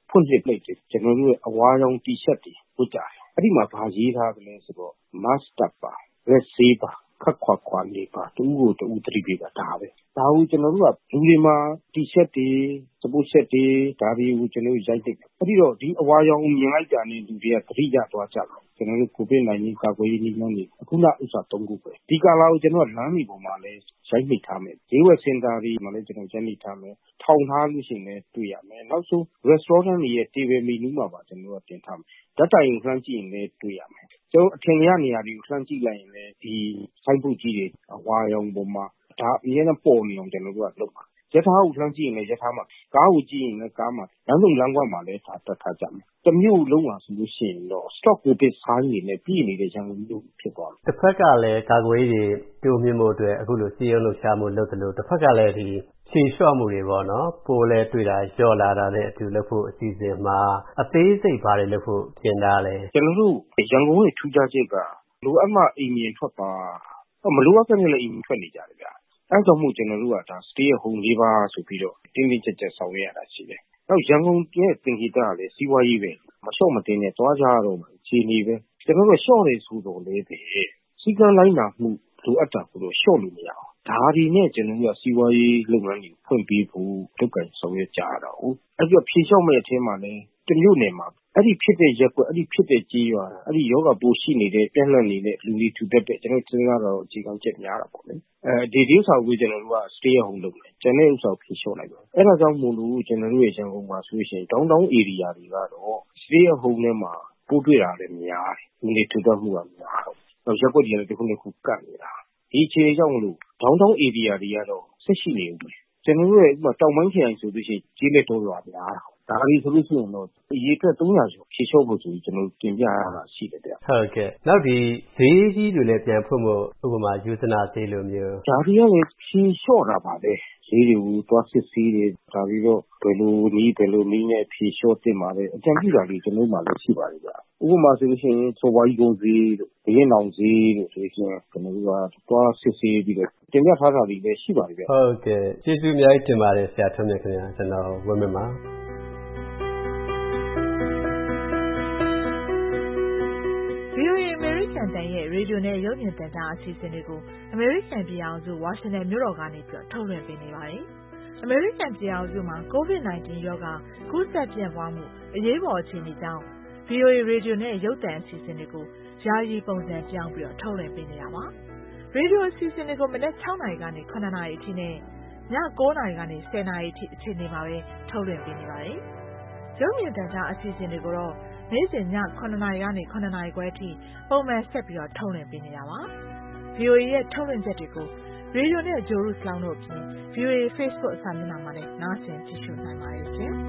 ဖွင့်လှစ်လိုက်တယ်ကျွန်တော်တို့ရဲ့အဝါရောင်တီရှပ်တွေဝတ်ကြတယ်အဲ့ဒီမှာဘာရေးထားသလဲဆိုတော့ mask ပါလက်ဆေးပါခက်ခွာခွာနေပါတူကိုတူသတိပေးပါဒါပဲဒါကိုကျွန်တော်တို့ကလူတွေမှာတီရှပ်တွေစပုတ်ဆက်တွေဒါတွေကိုကျွန်တော်တို့ရိုက်တယ်အဲ့ဒီတော့ဒီအဝါရောင်မြင်လိုက်ကြတဲ့လူတွေကသတိရသွားကြတယ်ကျွန်တော်တို့ ကိုဗစ်နာင်းကာကွယ်ရေးနည်းလမ်းတွေအခုနဥစ္စာသုံးခုပဲဒီကာလာကိုကျွန်တော်ကလမ်းတွေပေါ်မှာလည်းရိုက်မိထားမယ်ဈေးဝယ်စင်တာတွေမှာလည်းကျွန်တော်ရိုက်မိထားမယ်ထောင်ထားလို့ရှိရင်လည်းတွေ့ရမယ်နောက်ဆုံး restaurant တွေရဲ့ table menu မှာပါကျွန်တော်တို့တင်ထားမယ်ဓာတ်တိုင်ကိုလှမ်းကြည့်ရင်လည်းတွေ့ရမယ်ကျွန်တော်အထင်ရနေရာတွေကိုလှမ်းကြည့်လိုက်ရင်လည်းဒီဆိုင်ပုတ်ကြီးတွေအဝါရောင်ပေါ်မှာဒါအရင်ကပေါ်နေအောင်ကျွန်တော်တို့ကလုပ်ပါရထားကိုလှမ်းကြည့်ရင်လည်းရထားမှာကားကိုကြည့်ရင်လည်းကားမှာလမ်းစုံလမ်းကွက်မှာလည်းဒါတက်ထားကြမယ်တမျိုးလုံးပါဆိုလို့ရှိရင်တော့ stock ကိုပစ်ဆိုင်နေနဲ့ပြည်နေတဲ့ရန်ကုန်မြို့ဖြစ်သွားတယ်တစ်ဖက်ကလည်းကာကွယ်ရေးတွေတိုးမြင့်မှုအတွက်အခုလိုစီးရုံးလှုပ်ရှားမှုလုပ်တယ်လို့တစ်ဖက်ကလည်းဒီရှင်းလျှော့မှုတွေပေါ့နော်ပိုးလဲတွေ့တာလျော့လာတာနဲ့အတူလုပ်ဖို့အစီအစဉ်မှာအသေးစိတ်ပါတယ်လုပ်ဖို့ပြင်တာလဲကျွန်တော်တို့ရန်ကုန်ရဲ့ထူးခြားချက်ကလိုအပ်မှအိမ်မြင်ထွက်ပါမလိုအပ်တဲ့လည်းအိမ်ထွက်နေကြတယ်ဗျအဲကြောင့်မို့ကျွန်တော်တို့ကဒါ stay at home လေးပါဆိုပြီးတော့တင်းတင်းကြပ်ကြပ်ဆောင်ရွက်ရတာရှိတယ်။နောက်ရန်ကုန်ရဲ့သင်္ကေတကလည်းစီးပွားရေးပဲမလျှော့မတင်းနဲ့တွားကြရတော့မှအခြေအနေပဲကျွန်တော်တို့လျှော့နေဆိုတော့လေပဲစီကံလိုက်နာမှုလိုအပ်တာကိုတော့လျှော့လို့မရအောင်ဒါဒီနဲ့ကျွန်တော်တို့ကစီးပွားရေးလုပ်ငန်းတွေဖွင့်ပေးဖို့လုပ်ကင်ဆောင်ရွက်ကြရတာဟုတ်အဲ့ဒီဖြေလျှော့မဲ့အထင်းမှာလည်းတမျိုးနယ်မှာအဲ့ဒီဖြစ်တဲ့ရက်ကွက်အဲ့ဒီဖြစ်တဲ့ကြေးရွာအဲ့ဒီယောဂပိုးရှိနေတဲ့ပြန့်နှံ့နေတဲ့လူတွေထူတတ်တဲ့ကျွန်တော်စဉ်းစားတော့အခြေခံချက်များတာပေါ့လေအဲဒီဒီဥစ္စာကိုကျွန်တော်တို့က stay at home လုပ်တယ်ကျန်တဲ့ဥစ္စာကိုဖြေလျှော့လိုက်ပါအဲ့ဒါကြောင့်မို့လို့ကျွန်တော်တို့ရဲ့ရန်ကုန်မှာဆိုရှင်တောင်းတောင်း area တွေကတော့ stay at home နဲ့မှာပိုးတွေ့တာလည်းများတယ်လူတွေထူတတ်မှုကများတော့နောက်ရက်ကွက်တွေလည်းတစ်ခုတစ်ခုကတ်နေတာဒီအခြေအနေကြောင့်မလို့တောင်းတောင်း area တွေကတော့ဆက်ရှိနေဦးမယ်ကျွန်တော်တို့ရဲ့ဥပမာတောင်ပိုင်းခရိုင်ဆိုလို့ရှိရင်ကျေးလက်တော်ရွာများတာဒါအရေးဆိုလို့ရှိရင်တော့အရေးအတွက်သုံးရာကျော်ဖြေလျှော့ဖို့ဆိုပြီးကျွန်တော်တင်ပြရတာရှိတယ်ဗျဟုတ်ကဲ့နောက်ဒီဈေးကြီးတွေလည်းပြန်ဖွင့်ဖို့ဥပမာယူဇနာဈေးလိုမျိုးဒါတွေကလည်းဖြေလျှော့တာပါပဲဈေးတွေကိုတွားစစ်ဆေးတွေဒါပြီးတော့ဘယ်လိုနည်းဘယ်လိုနည်းနဲ့ဖြေလျှော့တင်ပါလဲအကြံပြုတာလေးကျွန်တော်မှလည်းရှိပါတယ်ဗျဥပမာဆိုလို့ရှိရင်စော်ဝါးကြီးကုန်ဈေးတို့ဘရင်အောင်ဈေးတို့ဆိုရင်ကျွန်တော်တို့ကတွားစစ်ဆေးပြီးတော့တင်ပြထားတာတွေလည်းရှိပါတယ်ဗျဟုတ်ကဲ့ကျေးဇူးအများကြီးတင်ပါတယ်ဆရာထွန်းမြတ်ခင်ဗျာကျွန်တော်ဝင်းမင်းပါတန်ရဲ့ရေဒီယိုနဲ့ရုပ်မြင်သံကြားအစီအစဉ်တွေကိုအမေရိကန်ပြည်အောင်စုဝါရှင်တန်မြို့တော်ကနေပြီးထုတ်လွှင့်ပေးနေပါတယ်။အမေရိကန်ပြည်အောင်စုမှာ ကိုဗစ် ၁၉ ရောဂါကူးစက်ပြန့်ပွားမှုအရေးပေါ်အခြေအနေကြောင့် ဗွီအိုအေ ရေဒီယိုနဲ့ရုပ်သံအစီအစဉ်တွေကိုယာယီပုံစံပြောင်းပြီးထုတ်လွှင့်ပေးနေတာပါ။ရေဒီယိုအစီအစဉ်တွေကိုမနက်၆နာရီကနေ၇နာရီအထိနဲ့ည၉နာရီကနေ၁၀နာရီအထိအချိန်တွေမှာပဲထုတ်လွှင့်ပေးနေပါတယ်။ရုပ်မြင်သံကြားအစီအစဉ်တွေကိုတော့နေ့စဉ်ည၇နာရီကနေ၇နာရီခွဲအထိပုံမှန်ဆက်ပြီးတော့ထုတ်လွှင့်ပေးနေတာပါ။ ဗွီအိုအေရဲ့ထုတ်လွှင့်ချက်တွေကိုရေဒီယိုနဲ့ဂျိုရုစလောင်းတို့အပြင် ဗွီအိုအေ Facebook အစာမျက်နှာမှာလည်းနားဆင်ကြည့်ရှုနိုင်ပါတယ်ရှင်။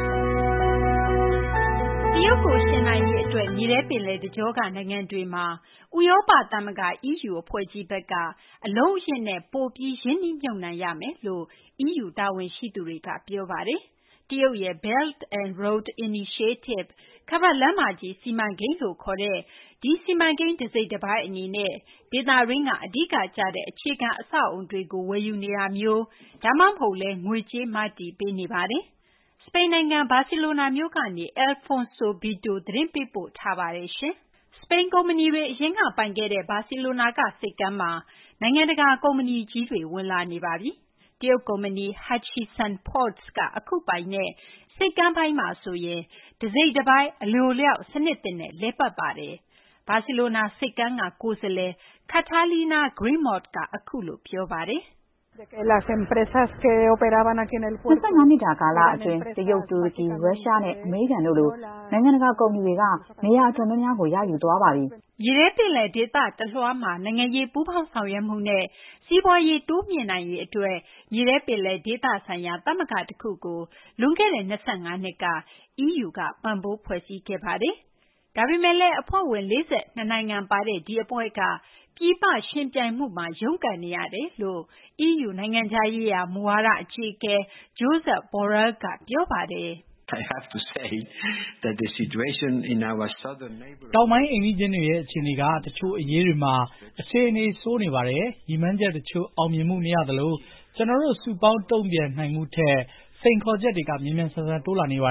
တရုတ်ကိုရှင်းနိုင်ရေးအတွက်မြေထဲပင်လယ်တကြောကနိုင်ငံတွေမှာဥရောပသမဂ္ဂ E U အဖွဲ့ကြီးဘက်ကအလုံးအရင်းနဲ့ပိုပြီးရင်းနှီးမြှုပ်နှံရမယ်လို့ E U တာဝန်ရှိသူတွေကပြောပါတယ်။တရုတ်ရဲ့ Belt and Road Initiative ခါးပတ်လမ်းမကြီးစီမံကိန်းလို့ခေါ်တဲ့ဒီစီမံကိန်းတစိတ်တပိုင်းအနေနဲ့ဒေသရင်းကအဓိကကျတဲ့အခြေခံအဆောက်အုံတွေကိုဝယ်ယူနေတာမျိုးဒါမှမဟုတ်လဲငွေကြေးမတည်ပေးနေပါတယ်။စပိန်နိုင်ငံဘာစီလိုနာမြို့ကနေ Alfonso Vito သတင်းပေးပို့ထားပါတယ်ရှင်။စပိန်ကုမ္ပဏီတွေအရင်ကပိုင်ခဲ့တဲ့ဘာစီလိုနာကစိတ်ကမ်းမှာနိုင်ငံတကာကုမ္ပဏီကြီးတွေဝင်လာနေပါပြီ။တရုတ်ကုမ္ပဏီ Hutchison Ports ကအခုပိုင်တဲ့စိတ်ကမ်းပိုင်းမှာဆိုရင်တစိတ်တပိုင်းအလိုလျောက်စနစ်တင်နဲ့လဲပတ်ပါတယ်။ဘာစီလိုနာစိတ်ကမ်းကကိုယ်စားလှယ် Catalina Grimont ကအခုလိုပြောပါတယ်။၂၅နှစ်တာကာလအတွင်းတရုတ်တူရကီရုရှားနဲ့အမေရိကန်တို့လိုနိုင်ငံတကာကုမ္ပဏီတွေကနေရာအတော်များများကိုရယူသွားပါပြီ။မြေထဲပင်လယ်ဒေသတလွှားမှာနိုင်ငံရေးပူးပေါင်းဆောင်ရွက်မှုနဲ့စီးပွားရေးတိုးမြင့်နိုင်ရေးအတွက်မြေထဲပင်လယ်ဒေသဆိုင်ရာသမဂ္ဂတစ်ခုကိုလွန်ခဲ့တဲ့၂၅နှစ်က E U ကပံ့ပိုးဖွဲ့စည်းခဲ့ပါတယ်။ဒါပေမဲ့လည်းအဖွဲ့ဝင်၄၂နိုင်ငံပါတဲ့ဒီအဖွဲ့ကပြည်ပရှင်ပြိုင်မှုမှာရုန်းကန်နေရတယ်လို့ E U နိုင်ငံခြားရေးရာမူဝါဒအကြီးအကဲ Josep Borrell ကပြောပါတယ်။ I have to say that the situation in our southern neighborhood တောင်ပိုင်းအိမ်နီးချင်းတွေရဲ့အခြေအနေကတချို့အရေးတွေမှာအခြေအနေဆိုးနေပါတယ်။ညီမန်းချက်တချို့အောင်မြင်မှုမရသလိုကျွန်တော်တို့စုပေါင်းတုံ့ပြန်နိုင်မှုထက်စိန်ခေါ်ချက်တွေကမြင်မြန်ဆန်ဆန်တိုးလာနေပါတယ်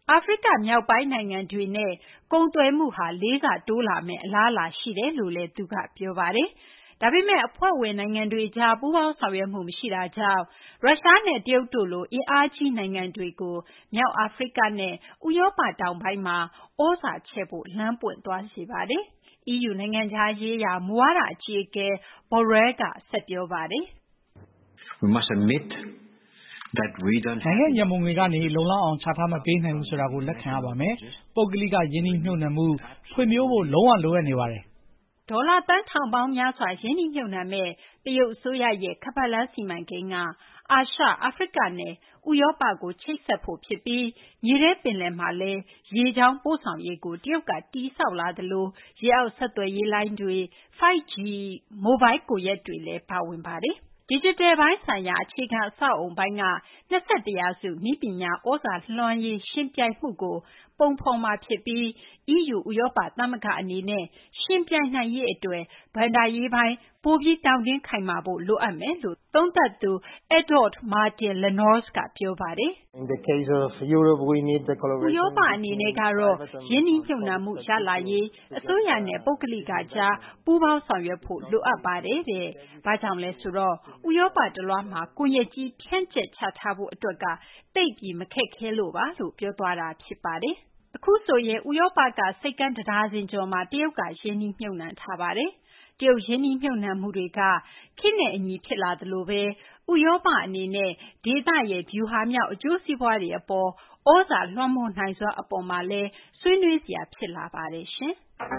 အာဖရိကမြောက်ပိုင်းနိုင်ငံတွေနဲ့ကုန်သွယ်မှုဟာလေးဆတိုးလာမယ့်အလားအလာရှိတယ်လို့လည်းသူကပြောပါတယ်။ဒါပေမဲ့အဖွဲ့ဝင်နိုင်ငံတွေကြားပူးပေါင်းဆောင်ရွက်မှုမရှိတာကြောင့်ရုရှားနဲ့တရုတ်တို့လိုအင်အားကြီးနိုင်ငံတွေကိုမြောက်အာဖရိကနဲ့ဥရောပတောင်ပိုင်းမှာဩဇာချဲ့ဖို့လမ်းပွင့်သွားစေပါတယ်။ အီးယူ နိုင်ငံခြားရေးရာမူဝါဒအကြီးအကဲ Borrell ကဆက်ပြောပါတယ်။ We must admit that we don't have နိုင်ငံရန်ပုံငွေကနေလုံလောက်အောင်ချထားမပေးနိုင်ဘူးဆိုတာကိုလက်ခံရပါမယ်။ပုဂ္ဂလိကယင်းနှိမ့်ညွှန်မှုဖွံ့ဖြိုးဖို့လုံးဝလိုအပ်နေပါတယ်။ဒေါ်လာသန်းထောင်ပေါင်းများစွာရင်းနှီးမြှုပ်နှံမဲ့တရုတ်အစိုးရရဲ့ခါးပတ်လမ်းစီမံကိန်းကအာရှ၊အာဖရိကနဲ့ဥရောပကိုချိတ်ဆက်ဖို့ဖြစ်ပြီးမြေထဲပင်လယ်မှာလည်းရေကြောင်းပို့ဆောင်ရေးကိုတရုတ်ကတည်ဆောက်လာသလိုရေအောက်ဆက်သွယ်ရေးလိုင်းတွေ five G မိုဘိုင်းကွန်ရက်တွေလည်းပါဝင်ပါတယ်။ ဒီဂျစ်တယ်ပိုင်းဆိုင်ရာအခြေခံအဆောက်အအုံပိုင်းက၂၁ရာစုနည်းပညာသြဇာလွှမ်းရေးယှဉ်ပြိုင်မှုကိုပုံဖော်မှာဖြစ်ပြီး အီးယူ ဥရောပသမဂ္ဂအနေနဲ့ယှဉ်ပြိုင်နိုင်ရေးအတွက်ဘဏ္ဍာရေးပိုင်းပိုပြီးတောင့်တင်းခိုင်မာဖို့လိုအပ်မယ်လို့သုံးသပ်သူ Edouard Martin-Lenoir ကပြောပါတယ်။ “ဥရောပအနေနဲ့ကတော့ရင်းနှီးမြှုပ်နှံမှုရလာရေးအစိုးရနဲ့ပုဂ္ဂလိကကြားပူးပေါင်းဆောင်ရွက်ဖို့လိုအပ်ပါတယ်တဲ့။ဘာကြောင့်လဲဆိုတော့ဥရောပတလွှားမှာကွန်ရက်ကြီးဖြန့်ကျက်ချထားဖို့အတွက်ကသိပ်ပြီးမခက်ခဲလို့ပါလို့ပြောသွားတာဖြစ်ပါတယ်။အခုဆိုရင်ဥရောပကဆိပ်ကမ်းတဒါဇင်ကျော်မှာတရုတ်ကရင်းနှီးမြှုပ်နှံထားပါတယ်။တရုတ်ရင်းနှီးမြှုပ်နှံမှုတွေကခေတ်နဲ့အညီဖြစ်လာသလိုပဲဥရောပအနေနဲ့ဒေသရဲ့ဗျူဟာမြောက်အကျိုးစီးပွားတွေအပေါ်သြဇာလွှမ်းမိုးနိုင်စွမ်းအပေါ်မှာလည်းဆွေးနွေးစရာဖြစ်လာပါတယ်ရှင်။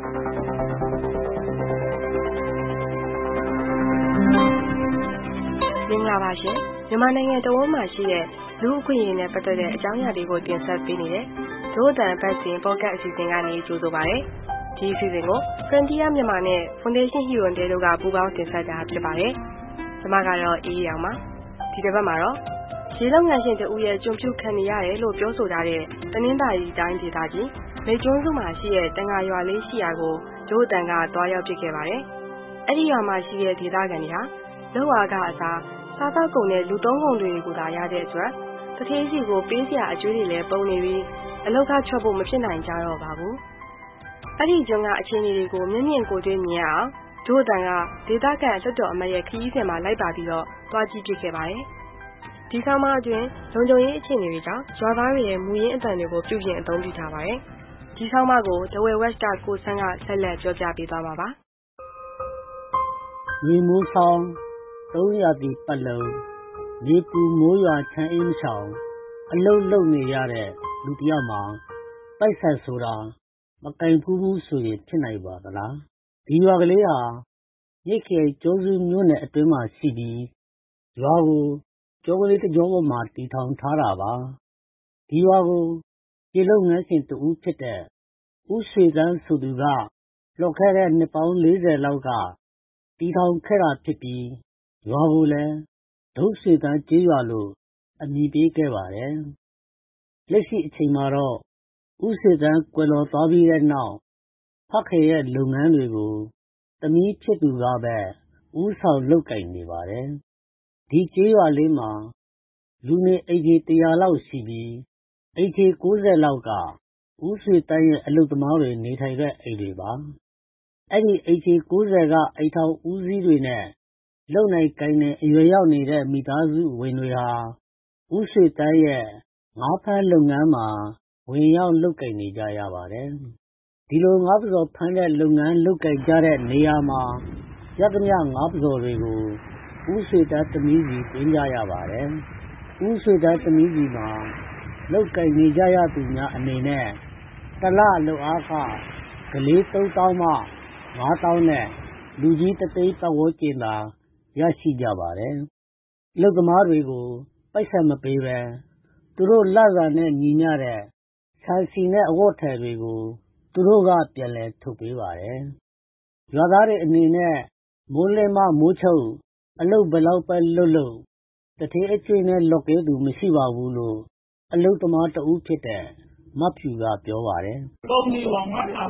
မင်္ဂလာပါရှင်မြန်မာနိုင်ငံတဝန်းမှာရှိတဲ့လူ့အခွင့်အရေးနဲ့ပတ်သက်တဲ့အကြောင်းအရာတွေကိုတင်ဆက်ပေးနေတဲ့ဒို့အတန်ပတ်စဉ်ပေါ့ကတ်အစီအစဉ်ကနေကြိုဆိုပါရစေ။ဒီအစီအစဉ်ကို Frontier မြန်မာနဲ့ Foundation Huron တို့ကပူးပေါင်းတင်ဆက်တာဖြစ်ပါတယ်။ကျွန်မကတော့အေးရောင်ပါ။ဒီတစ်ပတ်မှာတော့ရေလုံငန်းရှင်တဦးရဲ့ကျွန်ပြုခံနေရတယ်လို့ပြောဆိုထားတဲ့တနင်္သာရီတိုင်းဒေသကြီးမိကျွန်းစုမှာရှိတဲ့တန်ဃာရွာလေးရှိရာကိုဒို့အတန်ကတွားရောက်ဖြစ်ခဲ့ပါတယ်။အဲ့ဒီရွာမှာရှိတဲ့ဒေသခံတွေဟာလောက်အားကအစားစားသောက်ကုန်နဲ့လူသုံးကုန်တွေကိုသာရတဲ့အတွက်တထေးစီကိုပေးစရာအကျွေးတွေလည်းပုံနေပြီးအလောက်ကချော့ဖို့မဖြစ်နိုင်ကြတော့ပါဘူး။အဲ့ဒီကျွန်းကအခြေအနေတွေကိုမျက်မြင်ကိုယ်တွေ့မြင်ရအောင်ဒို့အတန်ကဒေသခံလွှတ်တော်အမတ်ရဲ့ခရီးစဉ်မှာလိုက်ပါပြီးတော့တွားကြည့်ဖြစ်ခဲ့ပါတယ်။ဒီဆောင်မအတွင်းလုံခြုံရေးအခြေအနေတွေကြောင့်ရွာသားတွေရဲ့မူရင်းအတန်တွေကိုပြုပြင်အသုံးပြုထားပါတယ်။ဒီဆောင်မကိုဒဝဲ West ကကိုဆန်းကဆက်လက်ပြောပြပေးသွားမှာပါ။ရေမိုးဆောင်သုံးရာသီပတ်လုံးရေပူမိုးရွာချမ်းအေးမချောင်အလုတ်လုံနေရတဲ့လူတယောက်မှာပိုက်ဆံဆိုတာမကင်ဖူးဘူးဆိုရင်ဖြစ်နိုင်ပါသလား။ဒီရွာကလေးဟာရိတ်ခေကျောစုမြို့နယ်အတွင်းမှာရှိပြီးရွာကိုကျောကလေးတစ်ကျောပေါ်မှာတည်ထောင်ထားတာပါ။ဒီရွာကိုရေလုံငန်းရှင်တူဦးဖြစ်တဲ့ဦးရွှေသန်းဆိုသူကလွန်ခဲ့တဲ့နှစ်ပေါင်းလေးဆယ်လောက်ကတည်ထောင်ခဲ့တာဖြစ်ပြီးရွာကိုလည်းဒုရွှေသန်းကျေးရွာလို့အမည်ပေးခဲ့ပါတယ်။လက်ရှိအချိန်မှာတော့ဦးရွှေသန်းကွယ်လွန်သွားပြီးတဲ့နောက်ဖခင်ရဲ့လုပ်ငန်းတွေကိုသမီးဖြစ်သူကပဲဦးဆောင်လုပ်ကိုင်နေပါတယ်။ဒီကျေးရွာလေးမှာလူနေအိမ်ခြေတစ်ရာလောက်ရှိပြီးအိမ်ခြေကိုးဆယ်လောက်ကဦးရွှေသန်းရဲ့အလုပ်သမားတွေနေထိုင်တဲ့အိမ်တွေပါ။အဲ့ဒီအိမ်ခြေကိုးဆယ်ကအိမ်ထောင်ဦးစီးတွေနဲ့လုံနိုင်ကိုင်းနဲ့အရွယ်ရောက်နေတဲ့မိသားစုဝင်တွေဟာဦးရွှေသန်းရဲ့ငါးဖမ်းလုပ်ငန်းမှာဝင်ရောက်လုပ်ကိုင်နေကြရပါတယ်။ဒီလိုငါးပဇော်ဖမ်းတဲ့လုပ်ငန်းလုပ်ကိုင်ကြတဲ့နေရာမှာရသမျှငါးပဇော်တွေကိုဦးရွှေသန်းသမီးစီတင်ကြရပါတယ်။ဦးရွှေသန်းသမီးစီမှာလုပ်ကိုင်နေကြရသူများအနေနဲ့တလလုပ်အားခကလေးသုံးသောင်းမှငါးသောင်းနဲ့လူကြီးတစ်သိန်းပတ်ဝန်းကျင်သာရရှိကြပါတယ်။လုပ်သမားတွေကိုပိုက်ဆံမပေးပဲသူတို့လစာနဲ့ညီမျှတဲ့ဆန်စီနဲ့အဝတ်ထည်တွေကိုသူတို့ကပြန်လည်ထုတ်ပေးပါတယ်။ရွာသားတွေအနေနဲ့မိုးလင်းမှမိုးချုပ်အလုပ်ဘယ်လောက်ပဲလုပ်လို့တထေးအကျွေးနဲ့လော့ကဲသူမရှိပါဘူးလို့အလုပ်သမားတဦးဖြစ်တဲ့မဖြူကပြောပါတယ်။ကုန်နေပါငါ့အား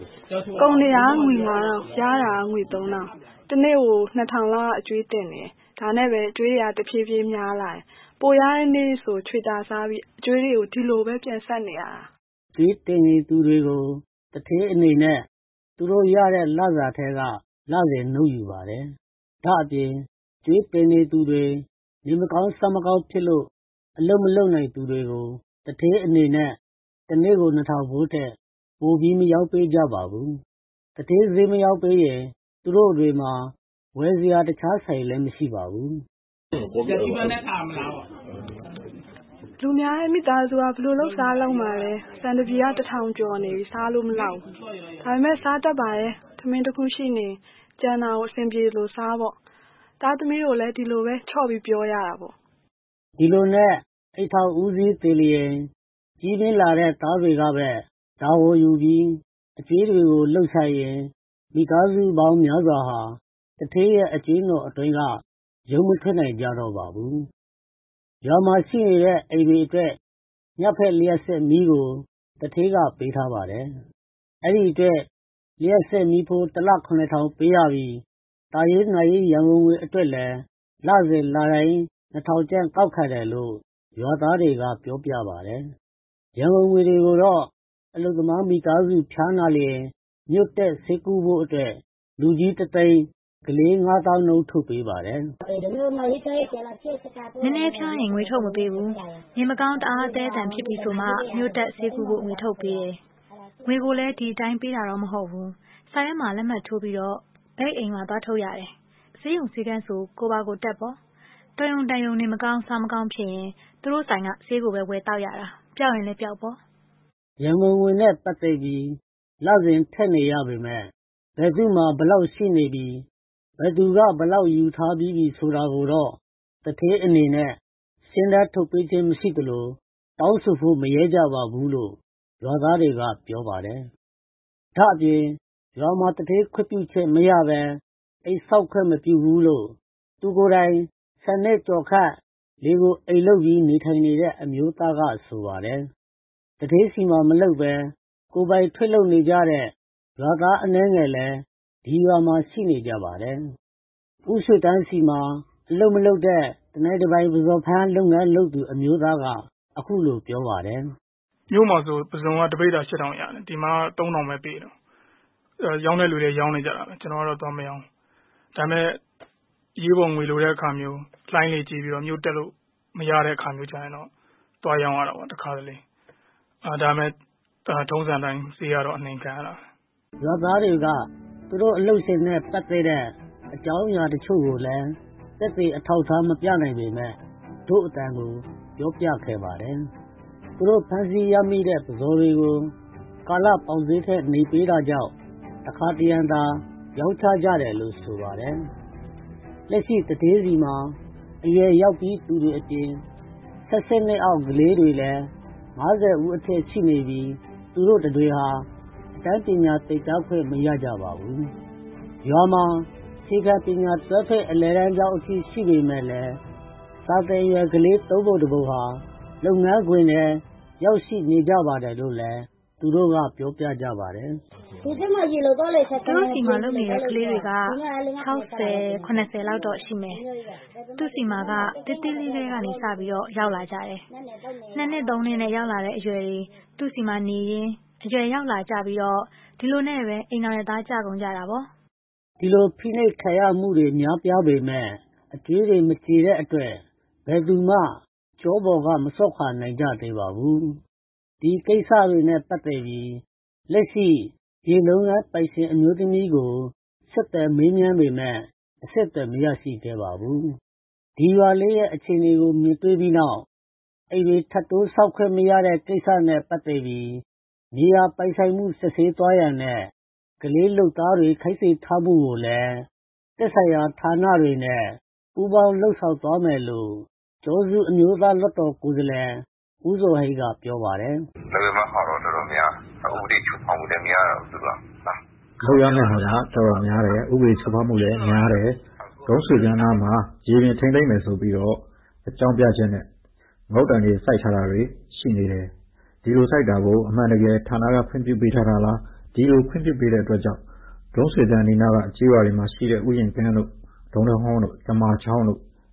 ကုန်နေတာငွေငါးထောင်ရတာငွေသုံးထောင်တနေ့ကိုနှစ်ထောင်လောက်အကျွေးတင်တယ်ဒါနဲ့ပဲအကြွေးတွေကတဖြည်းဖြည်းများလာတယ်ပိုရတဲ့နေ့ဆိုချွေတာစားပြီးအကြွေးတွေကိုဒီလိုပဲပြန်ဆက်နေရတာကြွေးတင်နေသူတွေကိုတထေးအနေနဲ့သူတို့ရတဲ့လစာထဲကလစဉ်နှုတ်ယူပါတယ်ဒါအပြင်ကြွေးတင်နေသူတွေနေမကောင်းစမကောင်းဖြစ်လို့အလုံးမလုံးနိုင်သူတွေကိုတထေးအနေနဲ့တနေ့ကိုနှစ်ထောင်ဘိုးတဲ့ပိုပြီးမရောက်ပေးကြပါဘူးတထေးဈေးမရောက်ပေးရင်သူတို့တွေမှာဝယ်စရာတခြားဆိုင်လည်းမရှိပါဘူးလူများရဲ့မိသားစုကဘယ်လိုလုပ်စားလုံးမှာလဲစံတပြေကတစ်ထောင်ကျော်နေပြီစားလို့မလောက်ဘူးဒါပေမဲ့စားတတ်ပါတယ်သမင်းတစ်ခုရှိနေကျန်တာကိုအဆင်ပြေလို့စားပေါ့သားသမီးတို့လည်းဒီလိုပဲချော့ပြီးပြောရတာပေါ့ဒီလိုနဲ့အိတ်ထောင်ဦးစီးသေးလျင်ကြီးပြင်းလာတဲ့သားတွေကပဲဒါဝယူပြီးအကျွေးတွေကိုလှုပ်ဆိုင်ရင်မိသားစုပေါင်းများစွာဟာတထေးရဲ့အကျွေးတော်အတွင်းကရုံမထွက်နိုင်ကြတော့ပါဘူးရွာမှာရှိနေတဲ့အိမ်တွေအတွက်ညဖက်လျှက်စစ်မီးကိုတထေးကပေးထားပါတယ်အဲ့ဒီအတွက်လျှက်စစ်မီးဖို့တစ်လခုနှစ်ထောင်ပေးရပြီးတာရေးနိုင်ရန်ကုန်ငွေအတွက်လည်းလစဉ်လာတိုင်းနှစ်ထောင်ကျပ်ကောက်ခတ်တယ်လို့ရွာသားတွေကပြောပြပါတယ်ရန်ကုန်ငွေတွေကိုတော့အလုပ်သမားမိသားစုဖြားနာလျင်မြို့တက်ဆေးကူးဖို့အတွက်လူကြီးတသိန်းကလေးငါးသောင်းနှုန်းထုတ်ပေးပါတယ်နည်းနည်းဖြားရင်ငွေထုတ်မပေးဘူးနေမကောင်းတအားအသေးအတန်ဖြစ်ပြီးဆိုမှမြို့တက်ဆေးကူးဖို့ငွေထုတ်ပေးတယ်ငွေကိုလည်းဒီအတိုင်းပေးတာတော့မဟုတ်ဘူးစာရွက်မှာလက်မှတ်ထိုးပြီးတော့ဘိတ်အိမ်မှာသွားထုတ်ရတယ်ဆေးရုံဆေးကန်းဆိုကိုပါကိုတက်ပေါ့တော်ရုံတန်ရုံနေမကောင်းစားမကောင်းဖြစ်ရင်သူတို့ဆိုင်ကဆေးကိုပဲဝယ်တောက်ရတာပျောက်ရင်လည်းပျောက်ပေါ့ရန်ကုန်ငွေနဲ့ပတ်သက်ပြီးလစဉ်ထက်နေရပေမဲ့ဘယ်သူမှဘလောက်ရှိနေပြီးဘယ်သူကဘလောက်ယူထားပြီးပြီဆိုတာကိုတော့တထေးအနေနဲ့ရှင်းတတ်ထုတ်ပေးခြင်းမရှိသလိုတောင်းဆိုဖို့မရဲကြပါဘူးလို့ရွာသားတွေကပြောပါတယ်ဒါအပြင်ရွာမှာတထေးခွင့်ပြုချက်မရပဲအိမ်ဆောက်ခွင့်မပြုဘူးလို့သူကိုယ်တိုင်ဆန်နဲ့ကြော်ခတ်လေကိုအိမ်လုပ်ပြီးနေထိုင်နေတဲ့အမျိုးသားကဆိုပါတယ်တထေးစီမှာမလုပ်ပဲကိုယ်ပိုင်ထွက်လုပ်နေကြတဲ့ရွာသားအနှဲငယ်လည်းဒီရွာမှာရှိနေကြပါတယ်။ဦးရွှေတန်းစီမှာအလုပ်မလုပ်တဲ့တနေ့တစ်ပိုင်းပဇော်ဖန်းလုပ်ငန်းလုပ်သူအမျိုးသားကအခုလိုပြောပါတယ်။မြို့မှာဆိုပဇွန်ကတပိတ်တာရှစ်ထောင်ရတယ်ဒီမှာသုံးထောင်ပဲပေးတယ်။ရောင်းတဲ့လူတွေရောင်းနေကြတာပဲကျွန်တော်ကတော့သွားမရောင်း။ဒါပေမဲ့ရေးပေါ်ငွေလိုတဲ့အခါမျိုးလိုင်းလေးကြည့်ပြီးတော့မြို့တက်လို့မရတဲ့အခါမျိုးကျရင်တော့သွားရောင်းရတာပေါ့တခါတလေ။အဲဒါမဲ့ထုံးစံတိုင်းဈေးကတော့အနှိမ်ခံရတာ။ရွာသားတွေကသူတို့အလုပ်ရှင်နဲ့ပတ်သက်တဲ့အကြောင်းအရာတချို့ကိုလည်းသက်သေအထောက်အထားမပြနိုင်ပေမဲ့တို့အတန်ကိုပြောပြခဲ့ပါတယ်။သူတို့ဖန်ဆီးရမိတဲ့ပဇော်တွေကိုကာလပေါင်စည်းထက်နေပေးတာကြောင့်တစ်ခါတရံသာရောင်းချကြတယ်လို့ဆိုပါတယ်။လက်ရှိတထေးစီမှာအရွယ်ရောက်ပြီးသူတွေအပြင်ဆက်ဆက်နဲ့အောက်ကလေးတွေလည်းငါးဆယ်ဦးအထက်ရှိနေပြီးသူတို့တွေဟာအတန်းပညာသိက္ခာခွင့်မရကြပါဘူး။ရွာမှာခြေကပညာတွဲဖက်အလယ်တန်းကျောင်းအထိရှိပေမဲ့လည်းစာသင်ရွယ်ကလေးသုံးဖို့တပုံဟာလုပ်ငန်းခွင်နဲ့ရောက်ရှိနေကြပါတယ်လို့လည်းသူတို့ကပြောပြကြပါတယ်။ဒီမှာရေလို့တော့လေဆက်ကျွန်တော်စီမှာလုပ်နေတဲ့ကလေးတွေက၆၀ ၇၀လောက်တော့ရှိမယ်။သူ့စီမှာကတိတိလေးလေးကနေစပြီးတော့ရောက်လာကြတယ်။နှစ်နှစ်သုံးနှစ်နဲ့ရောက်လာတဲ့အရွယ်တွေသူ့စီမှာနေရင်အရွယ်ရောက်လာကြပြီးတော့ဒီလိုနဲ့ပဲအိမ်တော်ရဲ့သားကြကုန်ကြတာပေါ့ဒီလိုဖိနှိပ်ခံရမှုတွေများပြားပေမဲ့အကျွေးတွေမကြေတဲ့အတွက်ဘယ်သူမှကြောပေါ်ကမစော့ခွာနိုင်ကြသေးပါဘူးဒီကိစ္စတွေနဲ့ပတ်သက်ပြီးလက်ရှိရေလုံးကပိုင်ရှင်အမျိုးသမီးကိုဆက်သွယ်မေးမြန်းပေမဲ့အဆက်အသွယ်မရရှိခဲ့ပါဘူးဒီရွာလေးရဲ့အခြေအနေကိုမြင်တွေ့ပြီးနောက်အိမ်တွေထပ်တိုးဆောက်ခွင့်မရတဲ့ကိစ္စနဲ့ပတ်သက်ပြီးနေရာပိုင်ဆိုင်မှုစစ်ဆေးသွားရတဲ့ကလေးလုပ်သားတွေခိုက်စိတ်ထားမှုကိုလည်းသက်ဆိုင်ရာဌာနတွေနဲ့ပူးပေါင်းလှုပ်ဆောင်သွားမယ်လို့ကျောစုအမျိုးသားလွှတ်တော်ကိုယ်စားလှယ်ဦးစောဟိတ်ကပြောပါတယ်။လူမခေါ်တော့တော်များဥပဒေချုပ်အောင်တယ်များတော့သူကနော်။လောက်ရမယ့်ဟာကတော်တော်များတယ်ဥပဒေချုပ်အောင်မှုလည်းများတယ်။ရုံးဆွေကန်းသားမှာရေပြင်ထိမ့်သိမ့်မယ်ဆိုပြီးတော့အကြောင်းပြချက်နဲ့ငုတ်တန်တွေစိုက်ထားတာတွေရှိနေတယ်။ဒီလိုစိုက်တာကိုအမှန်တကယ်ဌာနကဖွင့်ပြပေးထားတာလားဒီလိုခွင့်ပြုပေးတဲ့အတွက်ကြောင့်ဒုံးဆွေတန်ဒီနာကအကြီးအဝါတွေမှာရှိတဲ့ဥယျာဉ်ကန်းတို့ဒုံးတော်ဟောင်းတို့တမာချောင်းတို့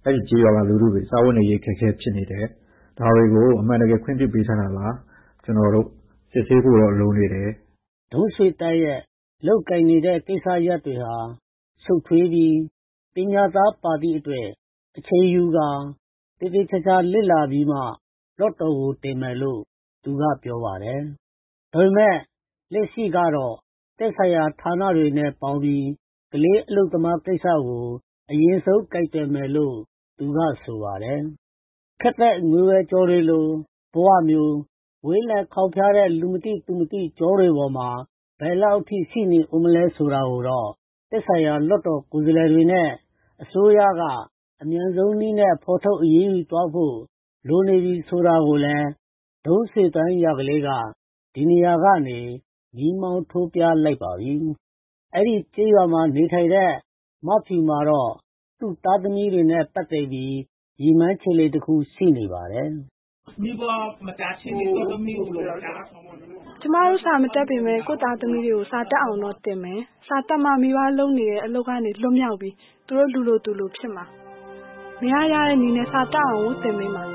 အဲ့ဒီကြေးရွာကလူထုတွေစာဝတ်နေရေးခက်ခဲဖြစ်နေတယ်ဒါတွေကိုအမှန်တကယ်ခွင့်ပြုပေးထားတာလားကျွန်တော်တို့စစ်ဆေးဖို့တော့လိုနေတယ်ဒုဆွေတိုက်ရဲ့လောက်ကင်နေတဲ့ကိစ္စရပ်တွေဟာဆုတ်ထွေးပြီးပညာသားပါတီအတွက်အချိန်ယူကတိတိကျကျလစ်လာပြီးမှလော့တော်ကိုတင်မယ်လို့သူကပြောပါတယ်ဒါပေမဲ့လက်ရှိကတော့တက်ဆိုင်ရာဌာနတွေနဲ့ပေါင်းပြီးကလေးအလုပ်သမားကိစ္စကိုအရင်ဆုံးကြိုက်တယ်မယ်လို့သူကဆိုပါတယ်ခက်တဲ့ငွေဝဲကြောတွေလိုဘဝမျိုးဝေးလံခေါဖျားတဲ့လူမတိသူမတိကြောတွေပေါ်မှာဘယ်လောက်ထိရှိနေဦးမလဲဆိုတာကိုတော့တက်ဆိုင်ရာလွတ်တော်ကိုယ်စားလှယ်တွေနဲ့အစိုးရကအမြန်ဆုံးနည်းနဲ့ဖော်ထုတ်အရေးယူသွားဖို့လိုနေပြီဆိုတာကိုလည်းဒုစေတန်းရကလေးကဒီနေရာကနေညီမောင်ထိုးပြလိုက်ပါပြီအဲ့ဒီကြေးရွာမှာနေထိုင်တဲ့မဖြူမှာတော့သူ့သားသမီးတွေနဲ့ပတ်သက်ပြီးရီမန်းချေလေးတစ်ခုရှိနေပါတယ်မိဘမတတ်ချင်းတွေသမီးကိုလာတာကျမတို့စာမတက်ပေမဲ့ကိုသားသမီးတွေကိုစာတက်အောင်တော့တင်မယ်စာတက်မှမိဘလုံးနေတဲ့အလုပ်ကနေလွတ်မြောက်ပြီးသူတို့လူလိုသူလိုဖြစ်မှာမရရတဲ့နည်းနဲ့စာတက်အောင်တင်ပေးမှာ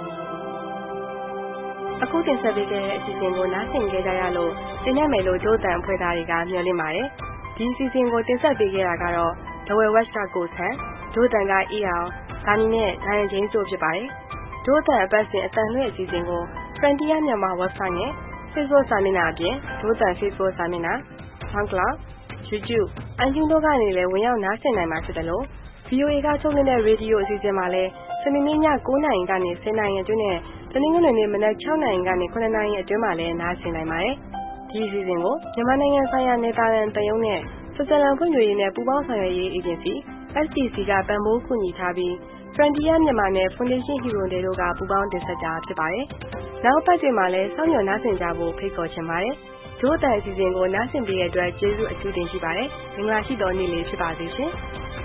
အခုတင်ဆက်ပေးခဲ့တဲ့အစီအစဉ်ကိုနားဆင်ကြကြရလို့တင်ရမယ်လို့ကြိုးတန်ဖွဲ့သားတွေကမျှော်လင့်ပါတယ်ဒီအစီအစဉ်ကိုတင်ဆက်ပေးခဲ့တာကတော့ဒဝဲဝက်စကိုဆန်ကြိုးတန်ကအီအောင်ဒါနီနဲ့ဒိုင်ချင်းတို့ဖြစ်ပါတယ်ကြိုးတန်အပတ်စဉ်အတန်လွှဲ့အစီအစဉ်ကို Frontier မြန်မာ website နဲ့ Facebook စာမျက်နှာအပြင်ကြိုးတန် Facebook စာမျက်နှာ SoundCloud YouTube အန်ဂျင်းတို့ကနေလည်းဝင်ရောက်နားဆင်နိုင်မှာဖြစ်တယ်လို့ ဗီအိုအေ ကထုတ်လွှင့်တဲ့ရေဒီယိုအစီအစဉ်မှာလည်းစနေနေ့ည9နာရီကနေ10နာရီအတွင်းနဲ့တနင်္ဂနွေနေ့မနက်6နာရီကနေ9နာရီအတွင်းမှာလည်းနားဆင်နိုင်ပါတယ်။ဒီအစီအစဉ်ကိုမြန်မာနိုင်ငံဆိုင်ရာနေသားရန်တရုံနဲ့ဆွစ်ဇာလန်ဖွံ့ဖြိုးရေးနဲ့ပူးပေါင်းဆောင်ရွက်ရေးအေဂျင်စီ S T C ကပံ့ပိုးကူညီထားပြီး Frontier မြန်မာနဲ့ Foundation Hero တို့ကပူးပေါင်းတင်ဆက်ကြဖြစ်ပါတယ်။နောက်ပတ်ချိန်မှာလည်းစောင့်မျှော်နားဆင်ကြဖို့ဖိတ်ခေါ်ချင်ပါတယ်။ကြိုးတန်အစီအစဉ်ကိုနားဆင်ပေးတဲ့အတွက်ကျေးဇူးအထူးတင်ရှိပါတယ်။မင်္ဂလာရှိသောနေ့လေးဖြစ်ပါစေရှင်။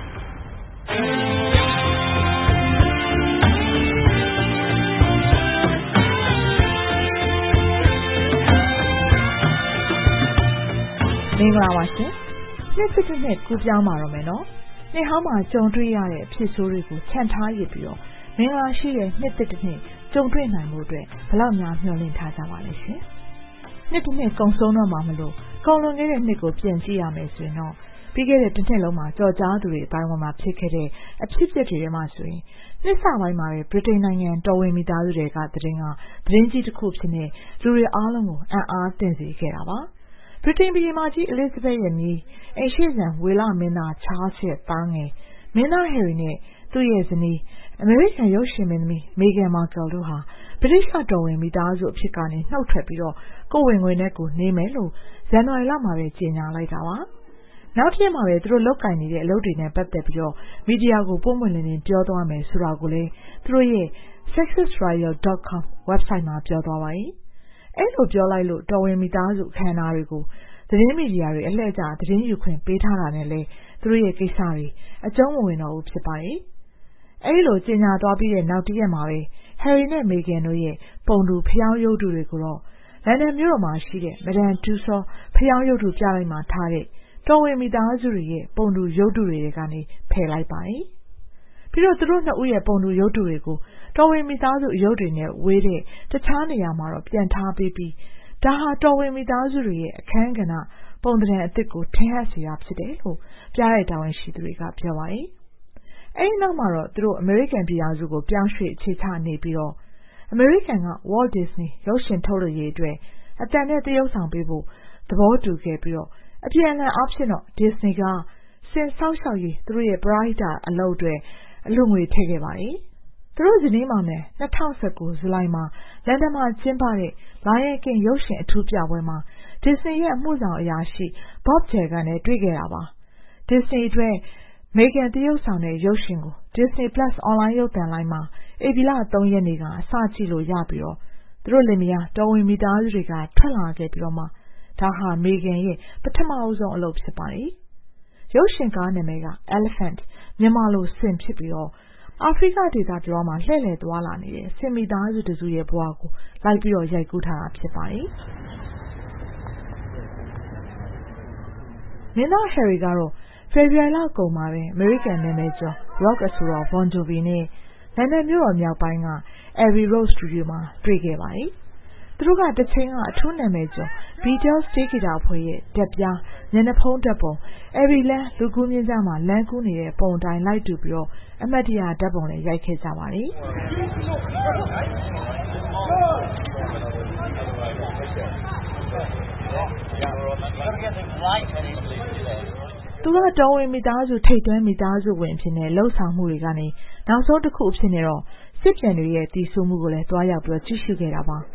မင်္ဂလာပါရှင်။နှစ်တစ်နှစ်ကူးပြောင်းပါတော့မယ်နော်။နှစ်ဟောင်းမှာကြုံတွေ့ရတဲ့အဖြစ်ဆိုးတွေကိုခြံထားရစ်ပြီးတော့မင်္ဂလာရှိတဲ့နှစ်တစ်နှစ်ကြုံတွေ့နိုင်မှုအတွက်ဘလောက်များမျှော်လင့်ထားကြပါလဲရှင်။နှစ်တစ်နှစ်ကုံဆုံးတော့မှမလို့ကုန်လွန်ခဲ့တဲ့နှစ်ကိုပြန်ကြည့်ရမယ်ဆိုရင်တော့ပြီးခဲ့တဲ့တစ်နှစ်လုံးမှာကြော်ကြားသူတွေအပိုင်းဝင်မှာဖြစ်ခဲ့တဲ့အဖြစ်အပျက်တွေထဲမှာဆိုရင်နှစ်စပိုင်းမှာပဲဗြိတိန်နိုင်ငံတော်ဝင်မိသားစုတွေကသတင်းကသတင်းကြီးတစ်ခုဖြစ်နေလူတွေအားလုံးကိုအံ့အားသင့်စေခဲ့တာပါ။ဗြိတိန်ဘုရင်မကြီး Elizabeth ရဲ့မြေအိမ်ရှိဇံဝေလမင်းသား Charles ရဲ့သားငယ်မင်းသား Harry နဲ့သူ့ရဲ့ဇနီးအမေရိကန်ရုပ်ရှင်မင်းသမီး Meghan Markle တို့ဟာဗြိတိရှတော်ဝင်မိသားစုအဖြစ်ကနေနှုတ်ထွက်ပြီးတော့ကိုယ်ဝင်ငွေနဲ့ကိုနေမယ်လို့ဇန်နဝါရီလမှာပဲကြေညာလိုက်တာပါ။နောက်တစ်ရက်မှာပဲသူတို့လောက်ကင်နေတဲ့အလုပ်တွေနဲ့ပတ်သက်ပြီးတော့မီဒီယာကိုပုံမှန်လင်းလင်းပြောသွားမယ်ဆိုတာကိုလည်းသူတို့ရဲ့ success royal dot com website မှာပြောသွားပါပြီ။အဲ့လိုပြောလိုက်လို့တော်ဝင်မိသားစုအခမ်းအနားတွေကိုသတင်းမီဒီယာတွေအလှည့်ကျသတင်းယူခွင့်ပေးထားတာနဲ့လည်းသူတို့ရဲ့ကိစ္စတွေအကျုံးမဝင်တော့ဘူးဖြစ်ပါတယ်။အဲဒီလိုကြေညာသွားပြီးတဲ့နောက်တစ်ရက်မှာပဲ Harry နဲ့ Meghan တို့ရဲ့ပုံတူဖျောင်းရုပ်တုတွေကိုတော့လန်ဒန်မြို့တော်မှာရှိတဲ့ Madame Tussauds ဖျောင်းရုပ်တုပြလိုက်မှာထားတဲ့တော်ဝင်မိသားစုတွေရဲ့ပုံတူရုပ်တုတွေကနေဖယ်လိုက်ပါတယ်။ပြီးတော့သူတို့နှစ်ဦးရဲ့ပုံတူရုပ်တုတွေကိုတော်ဝင်မိသားစုရုပ်တွေနဲ့ဝေးတဲ့တခြားနေရာမှာတော့ပြန်ထားပေးပြီးဒါဟာတော်ဝင်မိသားစုတွေရဲ့အခမ်းကဏ္ဍပုံသဏ္ဍာန်အသစ်ကိုထင်ဟပ်စေတာဖြစ်တယ်လို့ပြတဲ့တာဝန်ရှိသူတွေကပြောပါတယ်။အဲဒီနောက်မှာတော့သူတို့အမေရိကန်ပြည်ထောင်စုကိုပြောင်းရွှေ့အခြေချနေပြီးတော့အမေရိကန်က Walt Disney ရုပ်ရှင်ထုတ်လုပ်ရေးအတွက်အတန်နဲ့တရုပ်ဆောင်ပေးဖို့သဘောတူခဲ့ပြီးတော့အပြန်အလှန်အားဖြင့်တော့ Disney ကစင်ဆောက်ရှောက်ရေးသူတို့ရဲ့ပရိဒါအလုပ်တွေအလူငွေထည့်ခဲ့ပါတယ်။သူတို့ဇနီးမောင်နဲ့၂၀၁၉ဇူလိုင်မှာလန်ဒန်မှာကျင်းပတဲ့ Lion King ရုပ်ရှင်အထူးပြပွဲမှာ Disney ရဲ့အမှုဆောင်အရာရှိ Bob Chapek နဲ့တွေ့ခဲ့တာပါ။ Disney အတွက် Meghan တရုပ်ဆောင်တဲ့ရုပ်ရှင်ကို Disney Plus အွန်လိုင်းရုပ်သံလိုင်းမှာဧပြီလ၃ရက်နေ့ကအစကြည့်လို့ရပြီးတော့သူတို့လင်မယားတော်ဝင်မိသားစုတွေကထွက်လာခဲ့ပြီးတော့မှဒါဟာ Meghan ရဲ့ပထမအဆုံးအလုပ်ဖြစ်ပါတယ်။ရုပ်ရှင်ကားနာမည်က Elephant မြန်မာလိုဆင်ဖြစ်ပြီးတော့အာဖရိကဒေသတစ်ဝှမ်းမှာလှည့်လည်သွားလာနေတဲ့ဆင်မိသားစုတစုရဲ့ဘဝကိုလိုက်ပြီးတော့ရိုက်ကူးထားတာဖြစ်ပါတယ်။မင်းသား Harry ကတော့ဖေဖော်ဝါရီလကုန်မှာပဲအမေရိကန်နာမည်ကျော် rock အဆိုတော် Bon Jovi နဲ့လန်ဒန်မြို့တော်မြောက်ပိုင်းက Abbey Road Studio မှာတွေ့ခဲ့ပါတယ်။သူတို့ကတစ်ချိန်ကအထူးနာမည်ကျော် Beatles တေးဂီတအဖွဲ့ရဲ့ဓာတ်ပြားမျက်နှာဖုံးဓာတ်ပုံ Abbey လမ်းလူကူးမြင့်ကြားမှာလမ်းကူးနေတဲ့ပုံတိုင်းလိုက်တူပြီးတော့အမှတ်တရဓာတ်ပုံလည်းရိုက်ခဲ့ကြပါတယ်။သူကတော်ဝင်မိသားစုထိတ်တွင်းမိသားစုဝင်ဖြစ်နေလှုပ်ဆောင်မှုတွေကနေနောက်ဆုံးတစ်ခုအဖြစ်နေတော့စစ်ပြန်တွေရဲ့တည်ဆူမှုကိုလည်းတွားရောက်ပြီးကြည့်ရှုခဲ့တာပါ။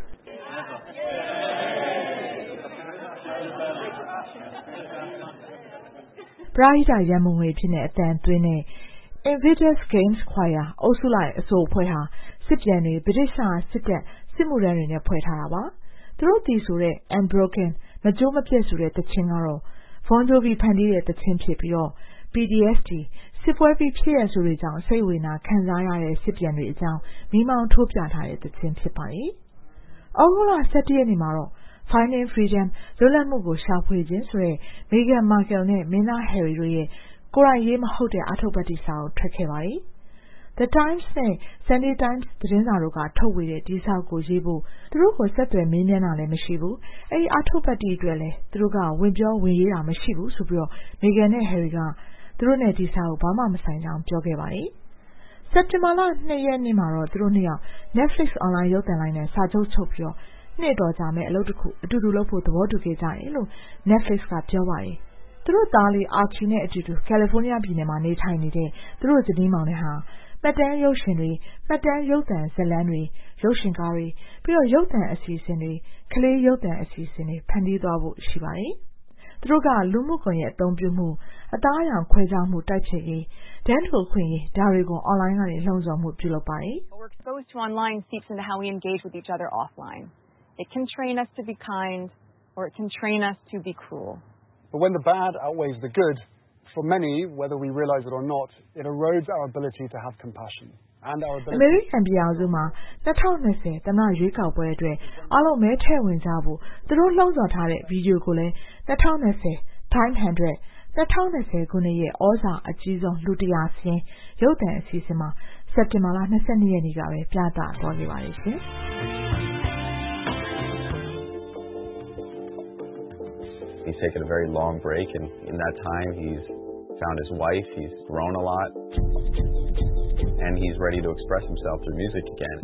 ပရိသတ်ရန်မုံငွေဖြစ်နေအတန်သွင်းတဲ့ Invictus Games Choir အုပ်စုလိုက်အဆိုအဖွဲ့ဟာစစ်ပြန်တွေဗြိတိရှစစ်တပ်စစ်မှုထမ်းတွေနဲ့ဖွဲ့ထားတာပါ။သူတို့တည်ဆိုတဲ့ Unbroken မကြိုးမပြတ်ဆိုတဲ့တခြင်းကတော့Bon Jovi ဖန်တီးတဲ့တခြင်းဖြစ်ပြီးတော့ P T S D စစ်ပွဲပြီးဖြစ်ရဆိုတွေကြောင့်စိတ်ဝေဒနာခံစားရတဲ့စစ်ပြန်တွေအကြောင်းမိမောင်းထိုးပြထားတဲ့တခြင်းဖြစ်ပါတယ်။အောက်တိုဘာ၁၁ရက်နေ့မှာတော့ Finding Freedom လွတ်လပ်မှုကိုရှာဖွေခြင်းဆိုတဲ့ Meghan Markle နဲ့မင်းသား Harry တို့ရဲ့ကိုယ်တိုင်ရေးမဟုတ်တဲ့အာထုတ်ပတ်တိစာကိုထွက်ခဲ့ပါတယ်။ The Times နဲ့ Sunday Times သတင်းစာတို့ကထုတ်ဝေတဲ့ဒီစာကိုရေးဖို့သူတို့ကိုဆက်သွယ်မေးမြန်းတာလည်းမရှိဘူး။အဲဒီအာထုတ်ပတ်တိအတွက်လည်းသူတို့ကဝင်ပြောဝင်ရေးတာမရှိဘူးဆိုပြီးတော့ Meghan နဲ့ Harry ကသူတို့နဲ့ဒီစာကိုဘာမှမဆိုင်ကြောင်းပြောခဲ့ပါတယ်။စက်တင်ဘာလ၂ရက်နေ့မှာတော့သူတို့နှစ်ယောက် Netflix online ရုပ်သံလိုင်းနဲ့စာချုပ်ချုပ်ပြီးတော့နှစ်တော်ကြာမဲ့အလုပ်တစ်ခုအတူတူလုပ်ဖို့သဘောတူခဲ့ကြတယ်လို့ Netflix ကပြောပါတယ်။သူတို့သားလေး Archie နဲ့အတူတူကယ်လီဖိုးနီးယားပြည်နယ်မှာနေထိုင်နေတဲ့သူတို့ဇနီးမောင်နှံဟာမှတ်တမ်းရုပ်ရှင်တွေမှတ်တမ်းရုပ်သံဇာတ်လမ်းတွေရုပ်ရှင်ကားတွေပြီးတော့ရုပ်သံအစီအစဉ်တွေကလေးရုပ်သံအစီအစဉ်တွေဖန်တီးသွားဖို့ရှိပါတယ်။သူတို့ကလူမှုကွန်ရက်အသုံးပြုမှုအသားအရောင်ခွဲခြားမှုတိုက်ဖျက်ရေးတန်းတူခွင့်ရေးဒါတွေကို online ကနေလှုံ့ဆော်မှုပြုလုပ်ပါတယ်။ What we're exposed to online seeps into how we engage with each other offline. It can train us to be kind or it can train us to be cruel. But when the bad outweighs the good, for many, whether we realize it or not, it erodes our ability to have compassion and our ability. American ပြည်အောင်စုမှာ၂၀၂၀တနရွေးကောက်ပွဲအတွက်အားလုံးမဲထည့်ဝင်ကြဖို့သူတို့လှုံ့ဆော်ထားတဲ့ဗီဒီယိုကိုလည်း၂၀၂၀ Time one hundred ၂၀၂၀ခုနှစ်ရဲ့ဩဇာအကြီးဆုံးလူတရားစင်းရုပ်သံအစီအစဉ်မှာစက်တင်ဘာလ၂၂ရက်နေ့ကပဲပြသသွားခဲ့ပါတယ်ရှင်။ He's taken a very long break, and in that time, he's found his wife, he's grown a lot, and he's ready to express himself through music again.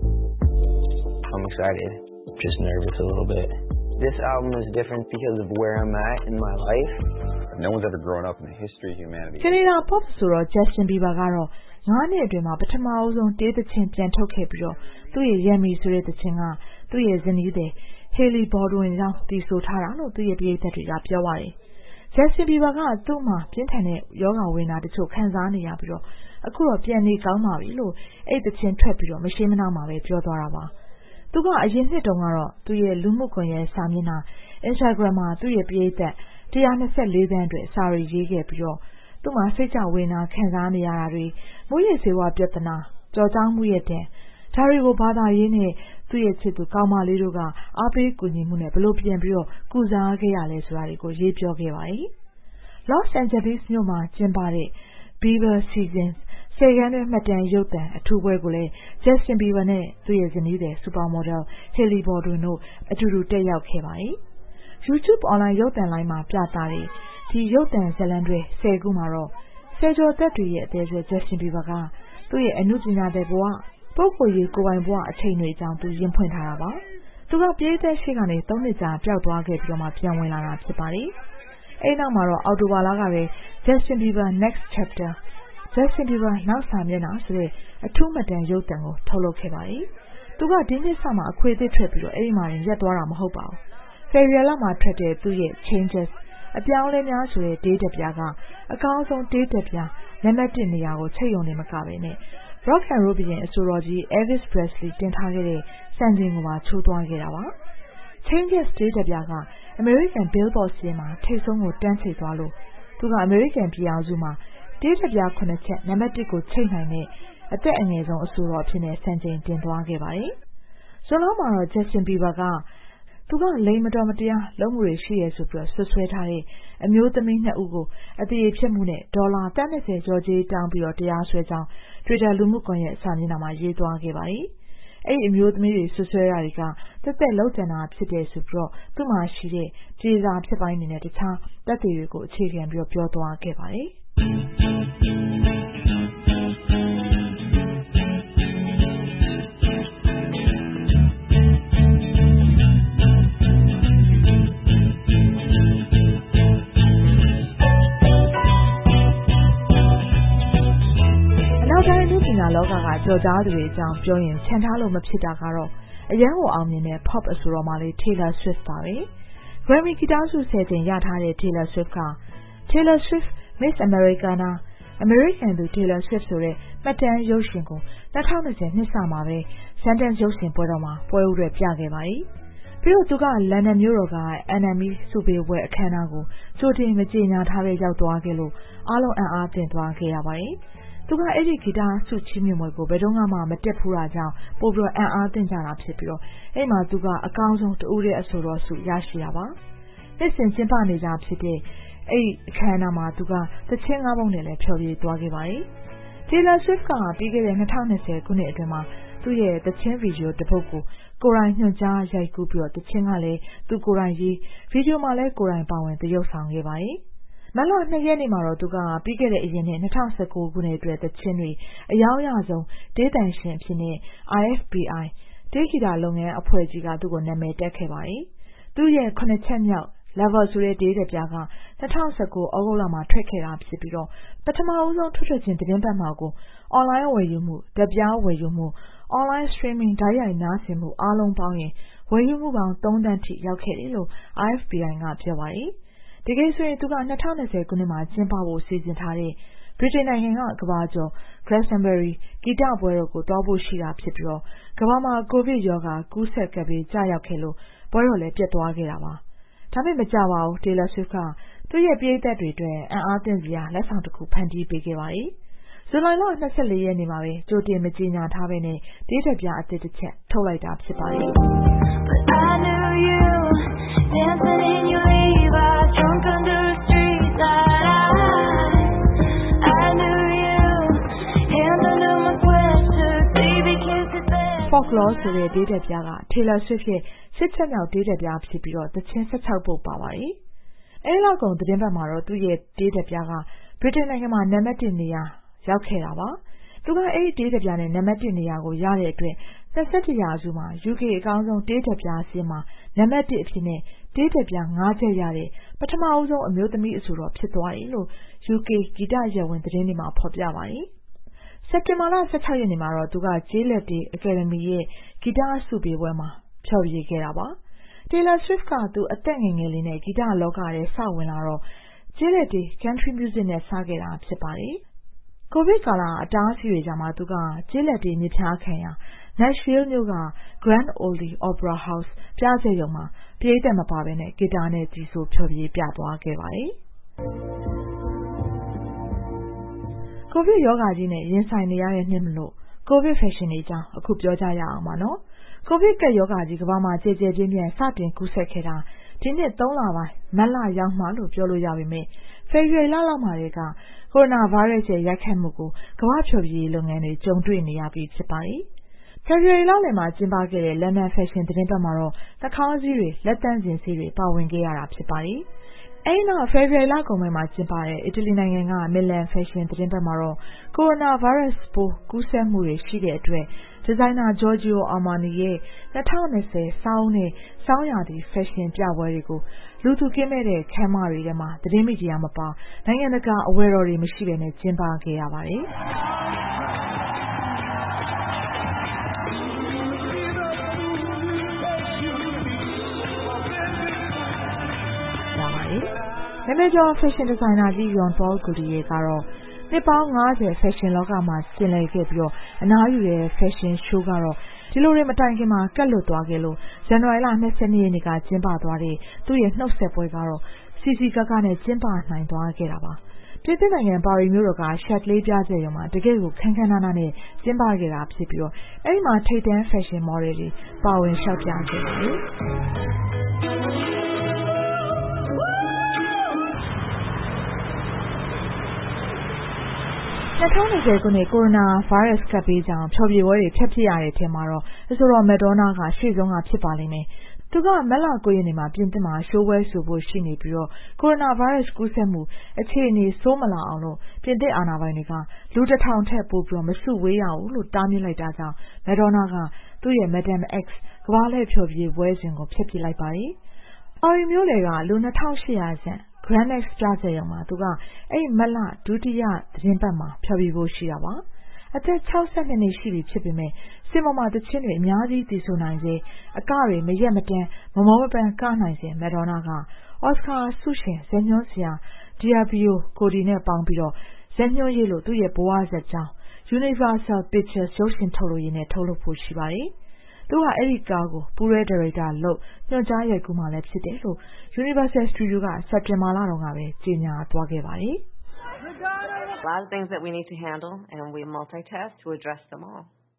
I'm excited, just nervous a little bit. This album is different because of where I'm at in my life. No one's ever grown up in the history of humanity. Canada pop ဆိုတော့ Justin Bieber ကတော့ငါးနှစ်အတွင်းမှာပထမအဆုံးတေးသချင်းပြန်ထုတ်ခဲ့ပြီးတော့သူ့ရဲ့ Yummy ဆိုတဲ့သချင်းကသူ့ရဲ့ဇနီးတဲ့Hailey Baldwin ကြောင့်တည်ဆိုထားတာလို့သူ့ရဲ့ပရိသတ်တွေကပြောပါတယ်။ Justin Bieber ကသူ့မှာပြင်းထန်တဲ့ယောဂဝေဒနာတချို့ခံစားနေရပြီးတော့အခုတော့ပြန်နေကောင်းပါပြီလို့အဲ့တချင်းထွက်ပြီးတော့မရှိမနှောက်မှာပဲပြောသွားတာပါ။သူကအရင်နှစ်တုန်းကတော့သူ့ရဲ့လူမှုကွန်ရက်စာမျက်နှာ Instagram မှာသူ့ရဲ့ပရိသတ်one hundred twenty-fourသန်းအတွက်စာရီရေးခဲ့ပြီးတော့သူ့မှာစိတ်ကြဝေဒနာခံစားနေရတာတွေမူရည်စေဝါပြဿနာကြော်ကြောင်းမှုရဲ့တဲ့ဒါတွေကိုဘာသာရေးနဲ့သူ့ရဲ့ချစ်သူကောင်းမလေးတို့ကအားပေးကူညီမှုနဲ့ဘလို့ပြန်ပြီးတော့ကုစားခဲ့ရလဲဆိုတာတွေကိုရေးပြောခဲ့ပါတယ်။ Los Angeles မြို့မှာကျင်းပတဲ့ Bieber Seasons ဆယ်ကန်းတွဲမှတ်တမ်းရုပ်သံအထူးပွဲကိုလည်း Justin Bieber နဲ့သူ့ရဲ့ဇနီးတဲ့ Supermodel Hailey Baldwin တို့အတူတူတက်ရောက်ခဲ့ပါတယ်။ YouTube online ရုပ်သံလိုင်းမှာပြသတဲ့ဒီရုပ်သံဇာတ်လမ်းတွေဆယ်ခုမှာတော့ဆယ်ကျော်သက်တွေရဲ့အသေးစိတ် Justin Bieber ကသူ့ရဲ့အနုပညာတဲ့ဘဝပုဂ္ဂိုလ်ရေးကိုယ်ပိုင်ဘဝအချိန်တွေအကြောင်းသူရင်ဖွင့်ထားတာပါ။သူကပြေးသက်ရှိကနေသုံးနှစ်ကြာပျောက်သွားခဲ့ပြီးတော့မှပြန်ဝင်လာတာဖြစ်ပါတယ်။အဲဒီနောက်မှာတော့အော်တိုဘာလကပဲ Justin Bieber Next Chapter Justin Bieber နောက်စာမျက်နှာဆိုတဲ့အထူးမှတ်တမ်းရုပ်သံကိုထုတ်လုပ်ခဲ့ပါတယ်။သူကဒီနှစ်စမှာအခွေအသစ်ထွက်ပြီးတော့အဲဒီမှာရပ်သွားတာမဟုတ်ပါဘူး။ February လမှာထွက်တဲ့သူ့ရဲ့ Changes အပြောင်းလဲများဆိုတဲ့ဒေးတက်ပြားကအကောင်းဆုံးဒေးတက်ပြားနံပါတ်oneနေရာကိုချိတ်ယုံနေမကပဲနဲ့ Rock and Roll ဘုရင်အဆိုတော်ကြီး Elvis Presley တင်ထားခဲ့တဲ့စံချိန်ကိုပါချိုးသွားခဲ့တာပါ။ Changes ဒေးတက်ပြားက American Billboard စီးမှာထိပ်ဆုံးကိုတန်းချိတ်သွားလို့သူက American ပြည်အောင်စုမှာဒေးတက်ပြားခုနှစ်ချက်နံပါတ်oneကိုချိတ်နိုင်တဲ့အသက်အငယ်ဆုံးအဆိုတော်အဖြစ်နဲ့စံချိန်တင်သွားခဲ့ပါတယ်။ဇွန်လမှာတော့ Justin Bieber ကသူကလိမ်မတော်မတရားလုပ်မှုတွေရှိရဆိုပြီးဆွဆွဲထားတဲ့အမျိုးသမီးနှစ်ဦးကိုအသရေဖျက်မှုနဲ့ဒေါ်လာသန်း၂၀ကျော်ကြေးတောင်းပြီးတော့တရားစွဲကြောင်း Twitter လူမှုကွန်ရက်စာမျက်နှာမှာရေးသွားခဲ့ပါတယ်။အဲ့ဒီအမျိုးသမီးတွေဆွဆွဲတာတွေကတက်တက်လောက်ကျန်တာဖြစ်တယ်ဆိုပြီးတော့သူ့မှာရှိတဲ့ကြေစာဖြစ်ပိုင်းနေနဲ့တခြားတက်တွေကိုအခြေခံပြီးတော့ပြောသွားခဲ့ပါတယ်။လောကကကြော်ကြားသူတွေအကြောင်းပြောရင်ချန်ထားလို့မဖြစ်တာကတော့အရန်ကိုအောင်မြင်တဲ့ pop အဆိုတော်မလေး Taylor Swift ပါပဲ။ Grammy ဂီတဆုဆယ်ကြိမ်ရထားတဲ့ Taylor Swift က Taylor Swift Miss Americana American သူ Taylor Swift ဆိုတဲ့မှတ်တမ်းရုပ်ရှင်ကို၂၀၂၀နှစ်စမှာပဲ Sundance ရုပ်ရှင်ပွဲတော်မှာပွဲဥတွေပြခဲ့ပါတယ်။ပြီးတော့သူကလန်ဒန်မြို့တော်က အန်အမ်အီ စုပေးပွဲအခမ်းအနားကိုကြိုတင်မကြေညာထားပဲရောက်သွားခဲ့လို့အားလုံးအံ့အားသင့်သွားခဲ့ရပါတယ်။သူကအဲ့ဒီဂီတဆုချီးမြှင့်ပွဲကိုဘယ်တော့မှမတက်ဘူးတာကြောင့်ပို့ပြီးတော့အံ့အားသင့်ကြတာဖြစ်ပြီးတော့အဲ့မှာသူကအကောင်းဆုံးတူတဲ့အဆိုတော်ဆုရရှိတာပါ။နှစ်စဉ်ကျင်းပနေကြဖြစ်တဲ့အဲ့အခမ်းအနားမှာသူကသချင်းငါးပုဒ်နဲ့လည်းဖျော်ဖြေသွားခဲ့ပါတယ်။ Taylor Swift ကပြီးခဲ့တဲ့၂၀၂၀ခုနှစ်အတွင်းမှာသူ့ရဲ့သချင်းဗီဒီယိုတစ်ပုဒ်ကိုကိုယ်တိုင်ညွှန်ကြားရိုက်ကူးပြီးတော့သချင်းကလည်းသူကိုယ်တိုင်ရေးဗီဒီယိုမှာလည်းကိုယ်တိုင်ပါဝင်သရုပ်ဆောင်ခဲ့ပါတယ်။မတ်လ၂ရက်နေ့မှာတော့သူကပြီးခဲ့တဲ့အရင်နဲ့၂၀၁၉ခုနှစ်အတွက်သချင်းတွေအယောင်ရဆုံးဒေသန်ရှင်အဖြစ်နဲ့ I F B I ဒေဂီတာလုပ်ငန်းအဖွဲ့ကြီးကသူ့ကိုနာမည်တက်ခဲ့ပါတယ်။သူ့ရဲ့ခုနှစ်ချက်မြောက် Level ဆိုတဲ့ဒေသပြားက၂၀၁၉ဩဂုတ်လမှာထွက်ခဲ့တာဖြစ်ပြီးတော့ပထမဦးဆုံးထွက်ထွက်ခြင်းသတင်းပတ်မှာကို online ဝယ်ယူမှု၊ဓာတ်ပြားဝယ်ယူမှု၊ online streaming ဓာတ်ရိုက်နားဆင်မှုအားလုံးပေါင်းရင်ဝယ်ယူမှုပေါင်းသုံးသန်းထိရောက်ခဲ့တယ်လို့ I F B I ကပြောပါတယ်။တကယ်ဆိုရင်သူက၂၀၂၀ခုနှစ်မှာကျင်းပဖို့စီစဉ်ထားတဲ့ဗြိတိန်နိုင်ငံကကမ္ဘာကျော် Glastonbury ဂီတပွဲတော်ကိုသွားဖို့ရှိတာဖြစ်ပြီးတော့ကမ္ဘာမှာကိုဗစ်ရောဂါကူးစက်ကပ်ပြီးကြာရောက်ခဲ့လို့ပွဲတော်လည်းပြတ်သွားခဲ့တာပါ။ဒါပေမဲ့မကြပါဘူး Taylor Swift ကသူ့ရဲ့ပရိသတ်တွေအတွက်အံ့အားသင့်စရာလက်ဆောင်တစ်ခုဖန်တီးပေးခဲ့ပါတယ်။ဇူလိုင်လ၂၄ရက်နေ့မှာပဲကြိုတင်မကြေညာထားပဲနဲ့ဒေသပြအသစ်တစ်ချက်ထုတ်လိုက်တာဖြစ်ပါတယ်။ Dancing in your Levi's, drunk under a street light. I, I knew you, hands under my sweatshirt, baby kiss it back. Folklore ဆိုတဲ့ဒေသပြက Taylor Swift ရဲ့စစ်ချက်မြောက်ဒေသပြဖြစ်ပြီးတော့သချင်း၁၆ပုဒ်ပါပါတယ်။အဲလောက်ကုန်သတင်းပတ်မှာတော့သူ့ရဲ့ဒေသပြကဗြိတိန်နိုင်ငံမှာနံပါတ်၁နေရာရောက်ခဲ့တာပါ။သူကအဲ့ဒီဒေသပြနဲ့နံပါတ်၁နေရာကိုရတဲ့အတွက်၂၁ရာစုမှာ U K အကောင်းဆုံးဒေသပြစီးမှာနံပါတ်၁အဖြစ်နဲ့ဒေသပြ၅ချက်ရတဲ့ပထမအဆုံးအမျိုးသမီးအဆိုတော်ဖြစ်သွားတယ်လို့ U K ဂီတရပ်ဝင်သတင်းတွေမှာဖော်ပြပါတယ်။စက်တင်ဘာလ၁၆ရက်နေ့မှာတော့သူကကျေးလက်တီအကယ်ဒမီရဲ့ဂီတဆုပေးပွဲမှာဖျော်ဖြေခဲ့တာပါ။ Taylor Swift ကသူအသက်ငယ်ငယ်လေးနဲ့ဂီတလောကထဲစဝင်လာတော့ကျေးလက်တီ Country Music နဲ့စခဲ့တာဖြစ်ပါတယ်။ကိုဗစ်ကာလအတားအဆီးတွေကြောင့်မှသူကကျေးလက်တီမြစ်ဖျားခံရNashville မြို့က Grand Ole Opera House ပြဇာတ်ရုံမှာပရိသတ်မပါဘဲနဲ့ဂီတာနဲ့ကြီးစိုးဖျော်ဖြေပြသွားခဲ့ပါတယ်။ကိုဗစ်ရောဂါကြီးနဲ့ရင်ဆိုင်နေရတဲ့နှစ်မလို့ကိုဗစ် fashion တွေအကြောင်းအခုပြောကြရအောင်ပါနော်။ကိုဗစ်ကပ်ရောဂါကြီးကမ္ဘာမှာကြဲကြဲပြင်းပြင်းစတင်ကူးစက်ခဲ့တာဒီနှစ်သုံးလပိုင်းမတ်လရောက်မှလို့ပြောလို့ရပေမဲ့ဖေဖော်ဝါရီလလောက်မှာတည်းကကိုရိုနာဗိုင်းရပ်စ်ရဲ့ရိုက်ခတ်မှုကိုကမ္ဘာဖျော်ဖြေရေးလုပ်ငန်းတွေကြုံတွေ့နေရပြီဖြစ်ပါတယ်။ဖေဖော်ဝါရီလလယ်မှာကျင်းပခဲ့တဲ့ London Fashion သတင်းပတ်မှာတော့နှာခေါင်းစည်းတွေလက်သန့်စင်ဆေးတွေပါဝင်ခဲ့ရတာဖြစ်ပါတယ်။အဲဒီနောက်ဖေဖော်ဝါရီလကုန်ပိုင်းမှာကျင်းပတဲ့အီတလီနိုင်ငံက Milan Fashion သတင်းပတ်မှာတော့ကိုရိုနာဗိုင်းရပ်စ်ပိုးကူးစက်မှုတွေရှိတဲ့အတွက်ဒီဇိုင်နာ Giorgio Armani ရဲ့၂၀၂၀ဆောင်းနဲ့ဆောင်းရာသီ Fashion ပြပွဲတွေကိုလူသူကင်းမဲ့တဲ့ခန်းမတွေထဲမှာသတင်းမီဒီယာမပါနိုင်ငံတကာအဝယ်တော်တွေမရှိဘဲနဲ့ကျင်းပခဲ့ရပါတယ်။နာမည်ကျော် fashion designer ကြီး Jean Paul Gaultier ကတော့နှစ်ပေါင်း၅၀ fashion လောကမှာဆင်လည်ခဲ့ပြီးတော့အနားယူတဲ့ fashion show ကတော့ဒီလိုတွေမတိုင်ခင်မှာကတ်လွတ်သွားခဲ့လို့ဇန်နဝါရီလ၂၂ရက်နေ့ကကျင်းပသွားတဲ့သူ့ရဲ့နှုတ်ဆက်ပွဲကတော့စီစီကားကားနဲ့ကျင်းပနိုင်သွားခဲ့တာပါ။ပြည်သစ်နိုင်ငံပါရီမြို့တော်က Châtelet ပြဇာတ်ရုံမှာတကယ်ကိုခန်းခန်းနားနားနဲ့ကျင်းပခဲ့တာဖြစ်ပြီးတော့အဲဒီမှာထိပ်တန်း fashion model တွေပါဝင်လျှောက်ပြခဲ့ပါတယ်။၂၀၂၀ ခုနှစ်ကိုရိုနာဗိုင်းရပ်စ်ကပ်ဘေးကြောင့်ဖျော်ဖြေပွဲတွေဖျက်ဖြစ်ရတဲ့အထဲမှာတော့အဆိုတော်မက်ဒေါနာကရှေ့ဆုံးကဖြစ်ပါလိမ့်မယ်။သူကမတ်လ၉ရက်နေ့မှာပြင်သစ်မှာရှိုးပွဲဆိုဖို့ရှိနေပြီးတော့ကိုရိုနာဗိုင်းရပ်စ်ကူးစက်မှုအခြေအနေဆိုးမလာအောင်လို့ပြင်သစ်အာဏာပိုင်တွေကလူတစ်ထောင်ထက်ပိုပြီးတော့မစုဝေးရဘူးလို့တားမြစ်လိုက်တာကြောင့်မက်ဒေါနာကသူ့ရဲ့ Madame X ကမ္ဘာလှည့်ဖျော်ဖြေပွဲစဉ်ကိုဖျက်ပစ်လိုက်ပါတယ်။ပါရီမြို့လယ်ကလူ၂၈၀၀ဆန့် Grand X ပြစက်ရုံမှာသူကအဲ့မတ်လဒုတိယသတင်းပတ်မှာဖျော်ဖြေဖို့ရှိတာပါ။အသက်၆၂နှစ်ရှိပြီဖြစ်ပေမဲ့စင်ပေါ်မှာတချင်းတွေအများကြီးတည်ဆိုနိုင်စေအကတွေမရက်မတန်းမမောမပန်းကနိုင်စေမက်ဒေါနာကအော်စကာဆုရှင်ဇညွန်းဆရာဒီယာဘီယိုကိုဒီနဲ့ပေါင်းပြီးတော့ဇညွန်းရေးလို့သူ့ရဲ့ဘဝဇာတ်ကြောင်း Universal Pictures ရုပ်ရှင်ထုတ်လို့ရင်းနဲ့ထုတ်လုပ်ဖို့ရှိပါတယ်။သူကအဲ့ဒီကားကိုပူရဲဒါရိုက်တာလို့ညွှန်ကြားရိုက်ကူးမှလည်းဖြစ်တယ်လို့ Universal Studio ကစက်တင်ဘာလတုန်းကပဲကြေညာသွားခဲ့ပါတယ်။ A lot of things that we need to handle, and we multitask to address them all.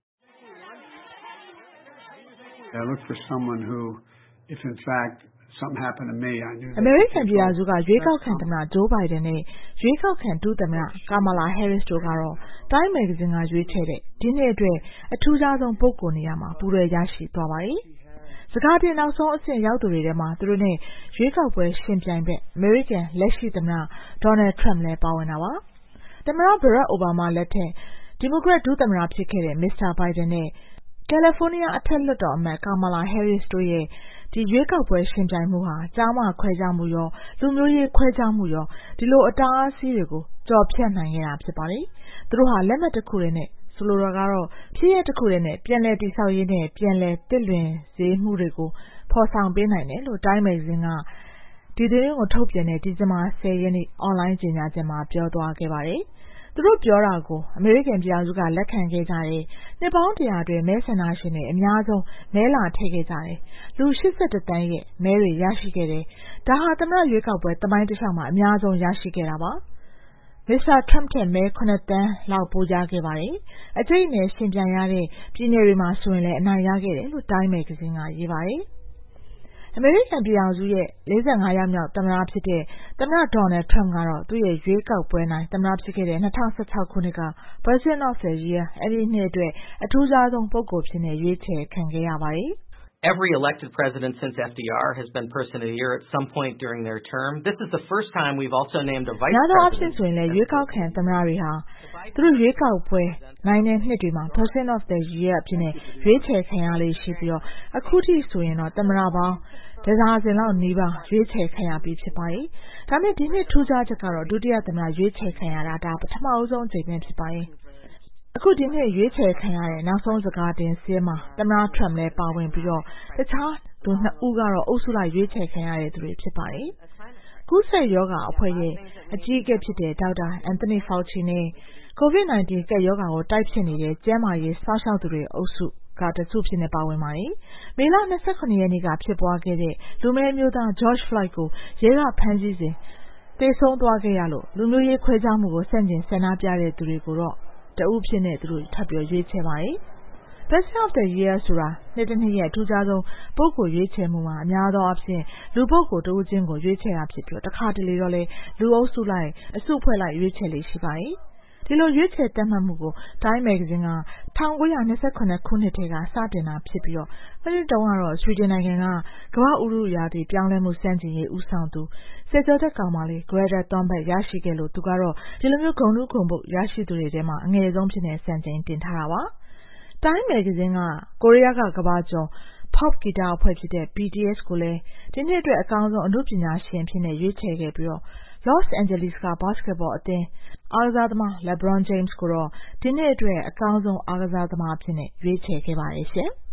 I look for someone who, if in fact something happened to me, I knew. American ပြည်သူကရွေးကောက်ခံသမ္မတ Joe Biden နဲ့ရွေးကောက်ခံဒုသမ္မတ Kamala Harris တို့ကတော့ Time Magazine ကရွေးချယ်တဲ့ဒီနှစ်အတွက်အထူးခြားဆုံးပုဂ္ဂိုလ်နေရာမှာပူရဲရရှိသွားပါတယ်။စကားတင်နောက်ဆုံးအဆင့်ရောက်သူတွေထဲမှာသူတို့နဲ့ရွေးကောက်ပွဲရှင်ပြိုင်ဘက် American လက်ရှိသမ္မတ Donald Trump လည်းပါဝင်တာပါ။သမ္မတ Barack Obama လက်ထက်ဒီမိုကရက်ဒုသမ္မတဖြစ်ခဲ့တဲ့ Mister Biden နဲ့ California အထက်လွှတ်တော်အမတ် Kamala Harris တို့ရဲ့ဒီရွေးကောက်ပွဲရှင်ပြိုင်မှုဟာကြားမခွဲခြားမှုရောလူမျိုးရေးခွဲခြားမှုရောဒီလိုအတားအဆီးတွေကိုကြော်ဖြတ်နိုင်ခဲ့တာဖြစ်ပါတယ်။သူတို့ဟာလက်မှတ်တစ်ခုနဲ့ဆိုလိုတာကတော့ဖြစ်ရတစ်ခုနဲ့ပြန်လည်တိဆောက်ရေးနဲ့ပြန်လည်တစ်လွင်စေမှုတွေကိုဖော်ဆောင်ပေးနိုင်တယ်လို့ Time Magazine ကဒီသတင်းကိုထုတ်ပြန်တဲ့ဒီဇင်ဘာ၁၀ရက်နေ့အွန်လိုင်းကြေညာချက်မှာပြောသွားခဲ့ပါတယ်။သူတို့ပြောတာကိုအမေရိကန်ပြည်သူကလက်ခံခဲ့ကြတယ်။နှစ်ပေါင်းတရာအတွင်းမဲဆန္ဒရှင်တွေအများဆုံးမဲလာထည့်ခဲ့ကြတယ်။လူ၈၁တန်းရဲ့မဲတွေရရှိခဲ့တယ်။ဒါဟာသမ္မတရွေးကောက်ပွဲတမိုင်းတစ်လျှောက်မှာအများဆုံးရရှိခဲ့တာပါ။ Mister Trump ထက်မဲခုနှစ်တန်းလောက်ပိုကြခဲ့ပါတယ်။အကျိတ်နဲ့ရှင်ပြိုင်ရတဲ့ပြည်နယ်တွေမှာဆိုရင်လည်းအနိုင်ရခဲ့တယ်လို့ Time Magazine ကရေးပါတယ်။အမေရိကန်ပြည်ထောင်စုရဲ့၄၅ရောက်မြောက်သမ္မတဖြစ်တဲ့သမ္မတ Donald Trump ကတော့သူ့ရဲ့ရွေးကောက်ပွဲနိုင်သမ္မတဖြစ်ခဲ့တဲ့၂၀၁၆ခုနှစ်က President of the Year အဲ့ဒီနှစ်အတွက်အထူးခြားဆုံးပုဂ္ဂိုလ်ဖြစ်နေရွေးချယ်ခံခဲ့ရပါတယ်။ Every elected president since F D R has been Person of the Year at some point during their term. This is the first time we've also named a vice president. နောက်အဖြစ်ဆိုရင်လည်းရွေးကောက်ခံသမ္မတတွေဟာသူတို့ရွေးကောက်ပွဲနိုင်တဲ့နှစ်တွေမှာ Person of the Year အဖြစ်နဲ့ရွေးချယ်ခံရလေးရှိပြီးတော့အခုထိဆိုရင်တော့သမ္မတပေါင်းဒဇာစင်လောက်နီးပါးရွေးချယ်ခံရပြီးဖြစ်ပါတယ်။ဒါပေမဲ့ဒီနှစ်ထူးခြားချက်ကတော့ဒုတိယသမ္မတရွေးချယ်ခံရတာဒါပထမအဆုံးအကြိမ်ပဲဖြစ်ပါတယ်။အခုဒီနှစ်ရွေးချယ်ခံရတဲ့နောက်ဆုံးစကားတင်စည်းမှာသမ္မတ Trump လည်းပါဝင်ပြီးတော့တခြားသူနှစ်ဦးကတော့အုပ်စုလိုက်ရွေးချယ်ခံရတဲ့သူတွေဖြစ်ပါတယ်။ကူးစက်ရောဂါအဖွဲ့ရဲ့အကြီးအကဲဖြစ်တဲ့ဒေါက်တာ Anthony Fauci နဲ့ ကိုဗစ်၁၉ ကပ်ရောဂါကိုတိုက်ဖျက်နေတဲ့ကျန်းမာရေးစောင့်ရှောက်သူတွေအုပ်စုကတစုဖြစ်နေပါဝင်ပါတယ်။မေလ၂၇ရက်နေ့ကဖြစ်ပွားခဲ့တဲ့လူမည်းမျိုးသား George Floyd ကိုရဲကဖမ်းဆီးစဉ်သေဆုံးသွားခဲ့ရလို့လူမျိုးရေးခွဲခြားမှုကိုဆန့်ကျင်ဆန္ဒပြတဲ့သူတွေကိုတော့တဦးဖြစ်နေသူတို့ထပ်ပြီးရွေးချယ်ပါတယ်။ President of the Year ဆိုတာနှစ်တစ်နှစ်ရဲ့အထူးခြားဆုံးပုဂ္ဂိုလ်ရွေးချယ်မှုမှာအများသောအားဖြင့်လူပုဂ္ဂိုလ်တဦးချင်းကိုရွေးချယ်တာဖြစ်ပြီးတခါတလေတော့လေလူအုပ်စုလိုက်အစုအဖွဲ့လိုက်ရွေးချယ်လေးရှိပါတယ်။ဒီလိုရွေးချယ်သတ်မှတ်မှုကို Time Magazine က၁၉၂၇ခုနှစ်ထဲကစတင်တာဖြစ်ပြီးတော့အဲဒီတုန်းကတော့ Sweden နိုင်ငံကကမ္ဘာဥတုရာသီပြောင်းလဲမှုစန့်ကျင်ရေးဦးဆောင်သူဆယ်ကျော်သက်ကောင်မလေး Greta Thunberg ရရှိခဲ့လို့သူကတော့ဒီလိုမျိုးဂုဏ်ထူးဂုဏ်ပုဒ်ရရှိသူတွေထဲမှာအငယ်ဆုံးဖြစ်နေစံချိန်တင်ထားတာပါ။ Time Magazine ကကိုရီးယားကကမ္ဘာကျော် Pop ဂီတအဖွဲ့ဖြစ်တဲ့ B T S ကိုလည်းဒီနှစ်အတွက်အကောင်းဆုံးအနုပညာရှင်ဖြစ်နေရွေးချယ်ခဲ့ပြီးတော့Los Angeles က basketball အသင်းအားကစားသမား LeBron James ကိုတော့ဒီနှစ်အတွက်အကောင်းဆုံးအားကစားသမားအဖြစ်နဲ့ရွေးချယ်ခဲ့ပါတယ်ရှင်။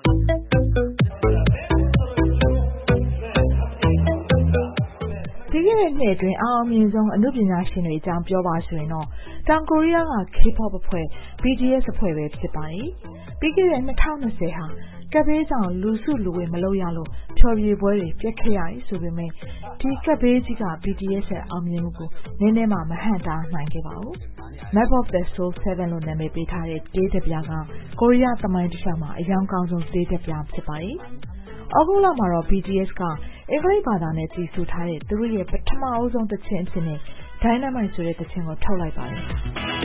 ဒီကနေ့နှစ်အတွင်းအအောင်မြင်ဆုံးအနုပညာရှင်တွေအကြောင်းပြောပါဆိုရင်တော့တောင်ကိုရီးယားက K-pop အဖွဲ့ B T S အဖွဲ့ပဲဖြစ်ပါတယ်။ပြီးခဲ့တဲ့၂၀၂၀ဟာကပ်ဘေးကြောင့်လူစုလူဝေးမလုပ်ရလို့ဖျော်ဖြေပွဲတွေပြတ်ခဲ့ရတယ်ဆိုပေမဲ့ဒီကပ်ဘေးကြီးက B T S ရဲ့အောင်မြင်မှုကိုနည်းနည်းမှမဟန့်တားနိုင်ခဲ့ပါဘူး။ Map of the Soul 7လို့နာမည်ပေးထားတဲ့တေးတစ်ပြားကကိုရီးယားသမိုင်းတစ်လျှောက်မှာအယောင်ကောင်းဆုံးတေးတစ်ပြားဖြစ်ပါတယ်။ဩဂုတ်လမှာတော့ B T S ကအင်္ဂလိပ်ဘာသာနဲ့တည်ဆိုထားတဲ့သူတို့ရဲ့ပထမအဦးဆုံးသီချင်းအဖြစ်နဲ့ Dynamite ဆိုတဲ့သီချင်းကိုထုတ်လိုက်ပါတယ်။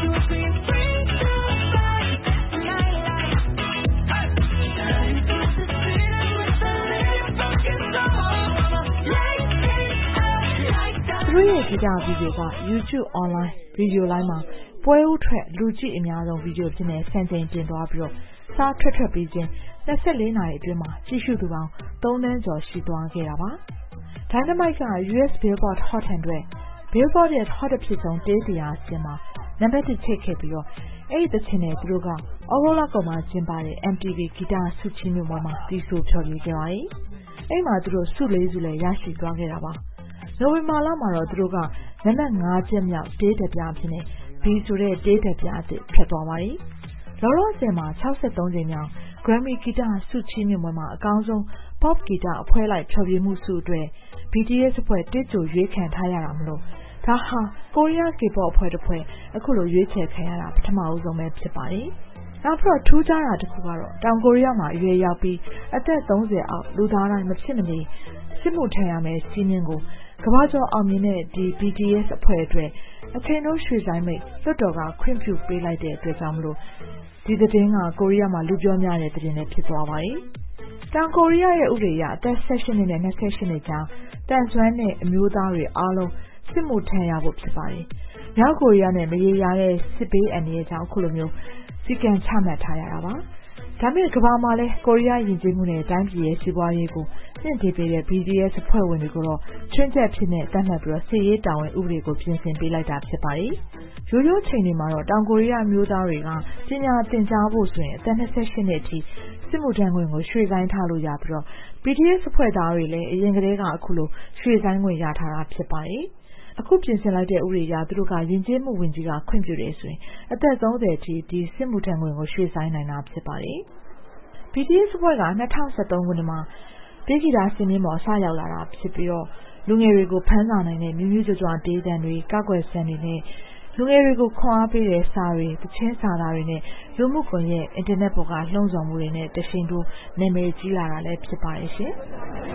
သူတို့ရဲ့ကြည့်ကြဗီဒီယိုက YouTube online ဗီဒီယိုလိုင်းမှာပွဲဥထွက်လူကြည့်အများဆုံးဗီဒီယိုဖြစ်နေစံချိန်တင်သွားပြီးတော့စားထွက်ထွက်ပြီးချင်းနှစ်ဆယ့်လေးနာရီအတွင်းမှာကြည့်ရှုသူပေါင်းသုံးသန်းကျော်ရှိသွားခဲ့တာပါ။ Dynamite က ယူ အက်စ် Billboard Hot ဟန်ဒရက် Billboard ရဲ့ Hot အဖြစ်ဆုံးတေးတရားအဆင့်မှာနံပါတ်တစ်ချိတ်ခဲ့ပြီးတော့အဲ့ဒီသချင်းနဲ့သူတို့က Aurora လကောင်မှာကျင်းပတဲ့ M T V ဂီတဆုချီးမြှင့်ပွဲမှာတီးဆိုဖျော်ဖြေခဲ့ပါတယ်။အဲ့မှာသူတို့ဆုလေးဆုလည်းရရှိသွားခဲ့တာပါ။နိုဝင်ဘာလမှာတော့သူတို့ကနံပါတ်ငါးချက်မြောက်တေးတစ်ပြားဖြစ်နေ B ဆိုတဲ့တေးတစ်ပြားအသစ်ဖြစ်သွားပါတယ်။လောလောဆယ်မှာ၆၃ကြိမ်မြောက် Grammy ဂီတဆုချီးမြှင့်ပွဲမှာအကောင်းဆုံး Pop ဂီတအဖွဲ့လိုက်ဖျော်ဖြေမှုဆုအတွက် B T S အဖွဲ့တစ်ကြိုရွေးခံထားရတာမလို့ဒါဟာကိုရီးယား K-pop အဖွဲ့တစ်ဖွဲ့အခုလိုရွေးချယ်ခံရတာပထမဦးဆုံးပဲဖြစ်ပါတယ်။နောက်ပြီးတော့ထူးခြားတာတစ်ခုကတော့တောင်ကိုရီးယားမှာအရွယ်ရောက်ပြီးအသက်သုံးဆယ်အောက်လူသားတိုင်းမဖြစ်မနေစစ်မှုထမ်းရမယ်စီးမင်းကိုကမ္ဘာကျော်အောင်မြင်တဲ့ဒီ B T S အဖွဲ့အတွက်အချိန်တို့ရွှေဆိုင်မိတ်လွတ်တော်ကခွင့်ပြုပေးလိုက်တဲ့အတွက်ကြောင့်မလို့ဒီသတင်းကကိုရီးယားမှာလူပြောများတဲ့သတင်းနဲ့ဖြစ်သွားပါတယ်။တောင်ကိုရီးယားရဲ့ဥပဒေအရအသက်၁၈နှစ်နဲ့၂၈နှစ်ကြားတန်ဆွမ်းတဲ့အမျိုးသားတွေအားလုံးစစ်မှုထမ်းရဖို့ဖြစ်ပါတယ်။မြောက်ကိုရီးယားနဲ့မရေရာတဲ့စစ်ဘေးအန္တရာယ်ကြောင့်အခုလိုမျိုးစီကံချမှတ်ထားရတာပါ။ဒါပေမဲ့ကမ္ဘာမှာလည်းကိုရီးယားယဉ်ကျေးမှုနဲ့တိုင်းပြည်ရဲ့စီးပွားရေးကိုမြင့်တင်ပေးတဲ့ B T S အဖွဲ့ဝင်တွေကိုတော့ချွင်းချက်ဖြစ်နေတတ်မှတ်ပြီးတော့စစ်ရေးတာဝန်ဥပဒေကိုပြင်ဆင်ပေးလိုက်တာဖြစ်ပါတယ်။ရိုးရိုးချိန်တွေမှာတော့တောင်ကိုရီးယားမျိုးသားတွေကပညာသင်ကြားဖို့ဆိုရင်အသက်၂၈နှစ်အထိစစ်မှုထမ်းခွင့်ကိုရွှေ့ဆိုင်းထားလို့ရပြီးတော့ B T S အဖွဲ့သားတွေလည်းအရင်ကတည်းကအခုလိုရွှေ့ဆိုင်းခွင့်ရထားတာဖြစ်ပါတယ်။အခုပြင်ဆင်လိုက်တဲ့ဥပဒေအရသူတို့ကယဉ်ကျေးမှုဝင်ကြီးကခွင့်ပြုတယ်ဆိုရင်အသက်သုံးဆယ်အထိဒီစစ်မှုထမ်းခွင့်ကိုရွှေ့ဆိုင်းနိုင်တာဖြစ်ပါတယ်။ B T S အဖွဲ့က၂၀၁၃ခုနှစ်မှာတေးဂီတစင်မြင့်ပေါ်စရောက်လာတာဖြစ်ပြီးတော့လူငယ်တွေကိုဖန်ဆာနိုင်တဲ့မျိုးမျိုးကြွကြွတေးသံတွေကောက်ွယ်ဆန်တွေနဲ့လူငယ်တွေကိုခွန်အားပေးတဲ့စာတွေတခြင်းစာသားတွေနဲ့လူမှုကွန်ရက်အင်တာနက်ပေါ်ကလှုံ့ဆော်မှုတွေနဲ့တရှင်တို့နာမည်ကြီးလာတာလည်းဖြစ်ပါတယ်ရှင်။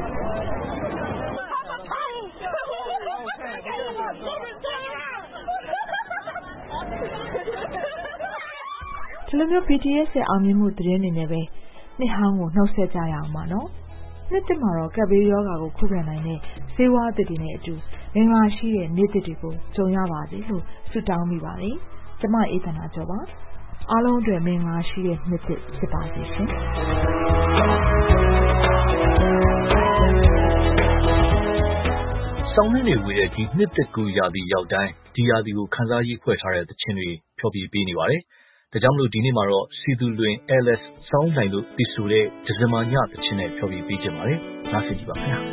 ဒီလိုမျိုး B T S ရဲ့အောင်မြင်မှုသတင်းတွေနဲ့ပဲနှစ်ဟောင်းကိုနှုတ်ဆက်ကြရအောင်ပါနော်။နှစ်တစ်မှာတော့ကပ်ဘေးရောဂါကိုခုခံနိုင်တဲ့ဆေးဝါးသစ်တွေနဲ့အတူမင်္ဂလာရှိတဲ့နေ့သစ်တွေကိုကြုံရပါစေလို့ဆုတောင်းမိပါတယ်။ကျမအေးသန္တာကျော်ပါ။အားလုံးအတွက်မင်္ဂလာရှိတဲ့နေ့သစ်ဖြစ်ပါစေရှင်။ဆောင်းနှင်းတွေဝေတဲ့ဒီနှစ်သစ်ကူရာသီရောက်တိုင်းဒီရာသီကိုခန်းစားရေးဖွဲ့ထားတဲ့သချင်းတွေဖျော်ဖြေပေးနေပါတယ်။ဒါကြောင့်မလို့ဒီနေ့မှာတော့စီသူလွင် L S ဆောင်းနိုင်လို့တီဆိုတဲ့ဒီဇင်ဘာညသချင်းနဲ့ဖျော်ဖြေပေးကြပါတယ်။နားဆင်ကြည့်ပါခင်ဗျာ။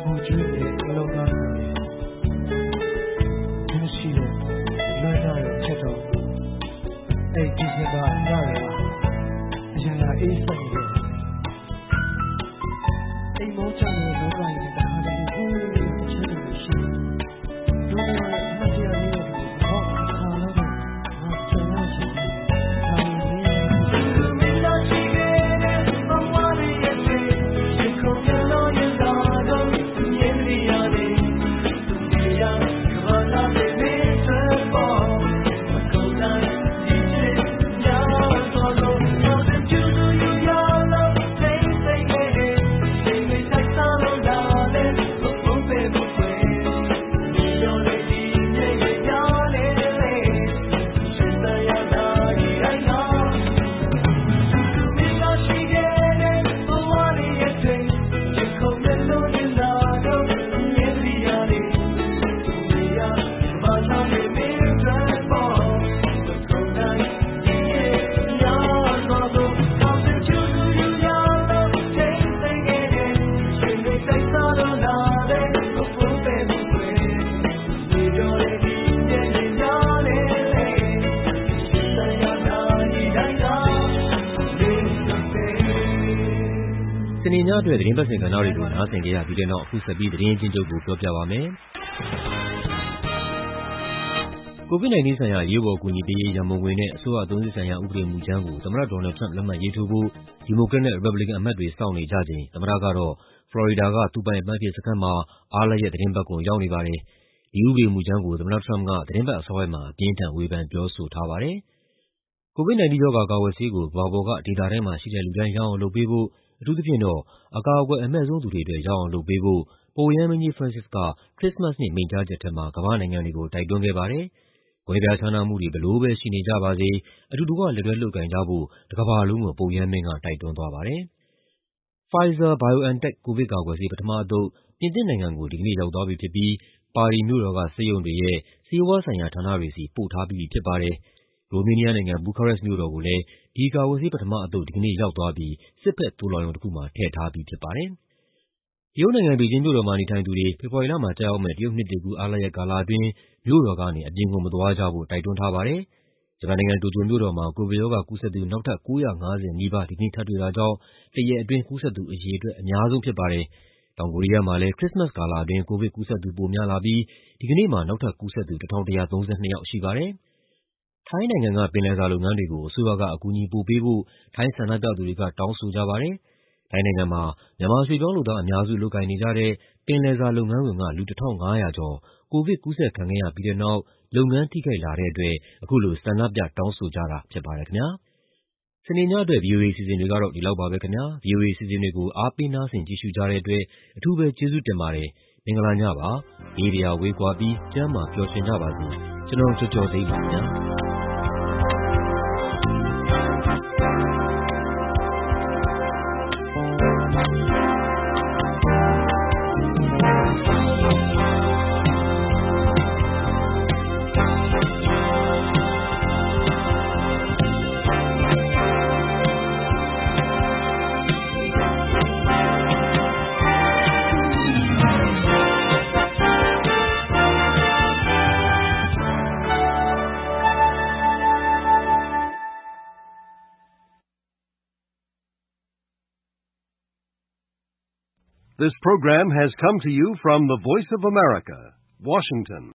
ကိုကျွေးနေအလောက်သားတွေမရှိတဲ့လွမ်းသားတွေချက်တော့အဲ့ဒီစကားညရတာအရာရာအေးဆက်နေတယ်အိမ်မောချတဲ့လောကကြီးတခါတည်းကိုယ်ကိုချက်လို့ရှိဒုတိယအမှတ်ရလေးတွေဘောအခါလုံးကငါကြောင်ရရှိတယ်။ဒါမင်းမင်းတို့ရှိခဲ့တဲ့ဘဝရဲ့ရဲ့ဒီခုံလုံးရဲ့သားတော့မြင်ရရတယ်။ဒီရကဘာသာတဲ့မင်းစပေါ်မကုန်နိုင်ဒီချစ်ညာတော့လို့တော့ကျူးယူရလို့စိတ်စိတ်နဲ့စိတ်နဲ့တိုက်စားလို့လာတဲ့ဘုံပဲဘုံပဲဒီရောလေးဒီရဲ့ညာလေးလေးစစ်တရားနာရီတိုင်းနာသူမင်းတို့ရှိခဲ့တဲ့ဘဝရဲ့ရဲ့ဒီခုံလုံးရဲ့သားတော့မြင်ရရတယ်ဒီရဘာသာနဲ့မင်းတို့ပေါ်မကုန်နိုင်ဒီရဲ့ညာတော့လို့တော့ကျူးယူရလို့စိတ်စိတ်နဲ့စိတ်နဲ့တိုက်စားလို့လာတဲ့ဘုံပဲဘုံပဲဒီရောလေးဒီရဲ့ညာလေးလေးစစ်တရားနာရီတိုင်းနာစနေညအတွက်သတင်းပတ်စင်ကဏ္ဍတွေကိုနားဆင်ကြရပြီးတဲ့နောက်အခုဆက်ပြီးသတင်းချင်းချုပ်ကိုပြောပြပါမယ်။ကိုဗစ်-၁၉ ဆိုင်ရာအရေးပေါ်အကူအညီပေးရေးရန်ပုံငွေနဲ့အစိုးရအသုံးစရိတ်ဆိုင်ရာဥပဒေမူကြမ်းကိုသမ္မတ Donald Trump လက်မှတ်ရေးထိုးဖို့ဒီမိုကရက်နဲ့ ရီပတ်ဘလီကန်အမတ်တွေစောင့်နေကြချိန်သမ္မတကတော့ ဖလော်ရီဒါကသူပိုင်အပန်းဖြေစခန်းမှာအားလပ်ရက်သီတင်းပတ်ကုန်ရောက်နေပါတယ်။ ဒီဥပဒေမူကြမ်းကိုသမ္မတ Trump ကသီတင်းပတ်အစောပိုင်းမှာအပြင်းအထန်ဝေဖန်ပြောဆိုထားပါတယ်။ ကိုဗစ်-၁၉ ရောဂါကာကွယ်ဆေးကိုကမ္ဘာပေါ်ကဒေသတိုင်းမှာရှိတဲ့လူတိုင်းရအောင်လုပ်ပေးဖို့အထူးသဖြင့်တော့အကာအကွယ်အမဲ့ဆုံးသူတွေအတွက်ရအောင်လုပ်ပေးဖို့ပုပ်ရဟန်းမင်းကြီး Francis ကခရစ္စမတ်နေ့မိန့်ကြားချက်ထဲမှာကမ္ဘာ့နိုင်ငံတွေကိုတိုက်တွန်းခဲ့ပါတယ်။ ကွဲပြားခြားနားမှုတွေဘယ်လိုပဲရှိနေကြပါစေအတူတကွလက်တွဲလုပ်ကိုင်ကြဖို့တကမ္ဘာလုံးကိုပုပ်ရဟန်းမင်းကတိုက်တွန်းသွားပါတယ်။ Pfizer-BioNTech ကိုဗစ်ကာကွယ်ဆေးပထမအသုတ်ပြင်သစ်နိုင်ငံကိုဒီကနေ့ရောက်သွားပြီဖြစ်ပြီးပါရီမြို့တော်ကဆေးရုံတွေရဲ့ဆေးဝါးဆိုင်ရာဌာနတွေဆီပို့ထားပြီးပြီဖြစ်ပါတယ်။ ရိုမေးနီးယားနိုင်ငံ၊ ဘူခါရက်စ်မြို့တော်ကိုလည်းဒီကာကွယ်ဆေးပထမအသုတ်ဒီကနေ့ရောက်သွားပြီးစစ်ဘက်သိုလှောင်ရုံတခုမှာထည့်ထားပြီးဖြစ်ပါတယ်။ တရုတ်နိုင်ငံ၊ ဘေဂျင်းမြို့တော်မှာနေထိုင်သူတွေဖေဖော်ဝါရီလမှာကျရောက်မယ့်တရုတ်နှစ်သစ်ကူးအားလပ်ရက်ကာလအတွင်းမြို့တော်ကနေအပြင်ကိုမသွားကြဖို့တိုက်တွန်းထားပါတယ်။ ဂျပန်နိုင်ငံ၊ တိုကျိုမြို့တော်မှာကိုဗစ်ရောဂါကူးစက်သူနောက်ထပ် ၉၅၀ နီးပါးဒီကနေ့ထပ်တွေ့တာကြောင့်တရက်အတွင်းကူးစက်သူအရေအတွက်အများဆုံးဖြစ်ပါတယ်။ တောင်ကိုရီးယားမှာလည်းခရစ္စမတ်ကာလအတွင်းကိုဗစ်ကူးစက်သူပိုများလာပြီးဒီကနေ့မှာနောက်ထပ်ကူးစက်သူ ၁,၁၃၂ ယောက်ရှိပါတယ်။ ထိုင်းနိုင်ငံကပင်လယ်စာလုပ်ငန်းတွေကိုအစိုးရကအကူအညီပိုပေးဖို့ထိုင်းဆန္ဒပြသူတွေကတောင်းဆိုကြပါတယ်။ ထိုင်းနိုင်ငံမှာမြန်မာရွှေ့ပြောင်းလုပ်သားအများစုလုပ်ကိုင်နေကြတဲ့ပင်လယ်စာလုပ်ငန်းခွင်ကလူ ၁,၅၀၀ ကျော်ကိုဗစ်ကူးစက်ခံခဲ့ရပြီးတဲ့နောက်လုပ်ငန်းထိခိုက်လာတဲ့အတွက်အခုလိုဆန္ဒပြတောင်းဆိုကြတာဖြစ်ပါတယ်ခင်ဗျာ။ စနေညအတွက် ဗွီအိုအေအစီအစဉ်တွေကတော့ဒီလောက်ပါပဲခင်ဗျာ။ ဗွီအိုအေအစီအစဉ်တွေကိုအားပေးနားဆင်ကြည့်ရှုကြတဲ့အတွက်အထူးပဲကျေးဇူးတင်ပါတယ်။ မင်္ဂလာညပါ။ဘေးဘာယာဝေးကွာပြီးကျန်းမာပျော်ရွှင်ကြပါစေ။ကျွန်တော်ကျော်ကျော်သိန်းပါခင်ဗျာ။ This program has come to you from the Voice of America, Washington.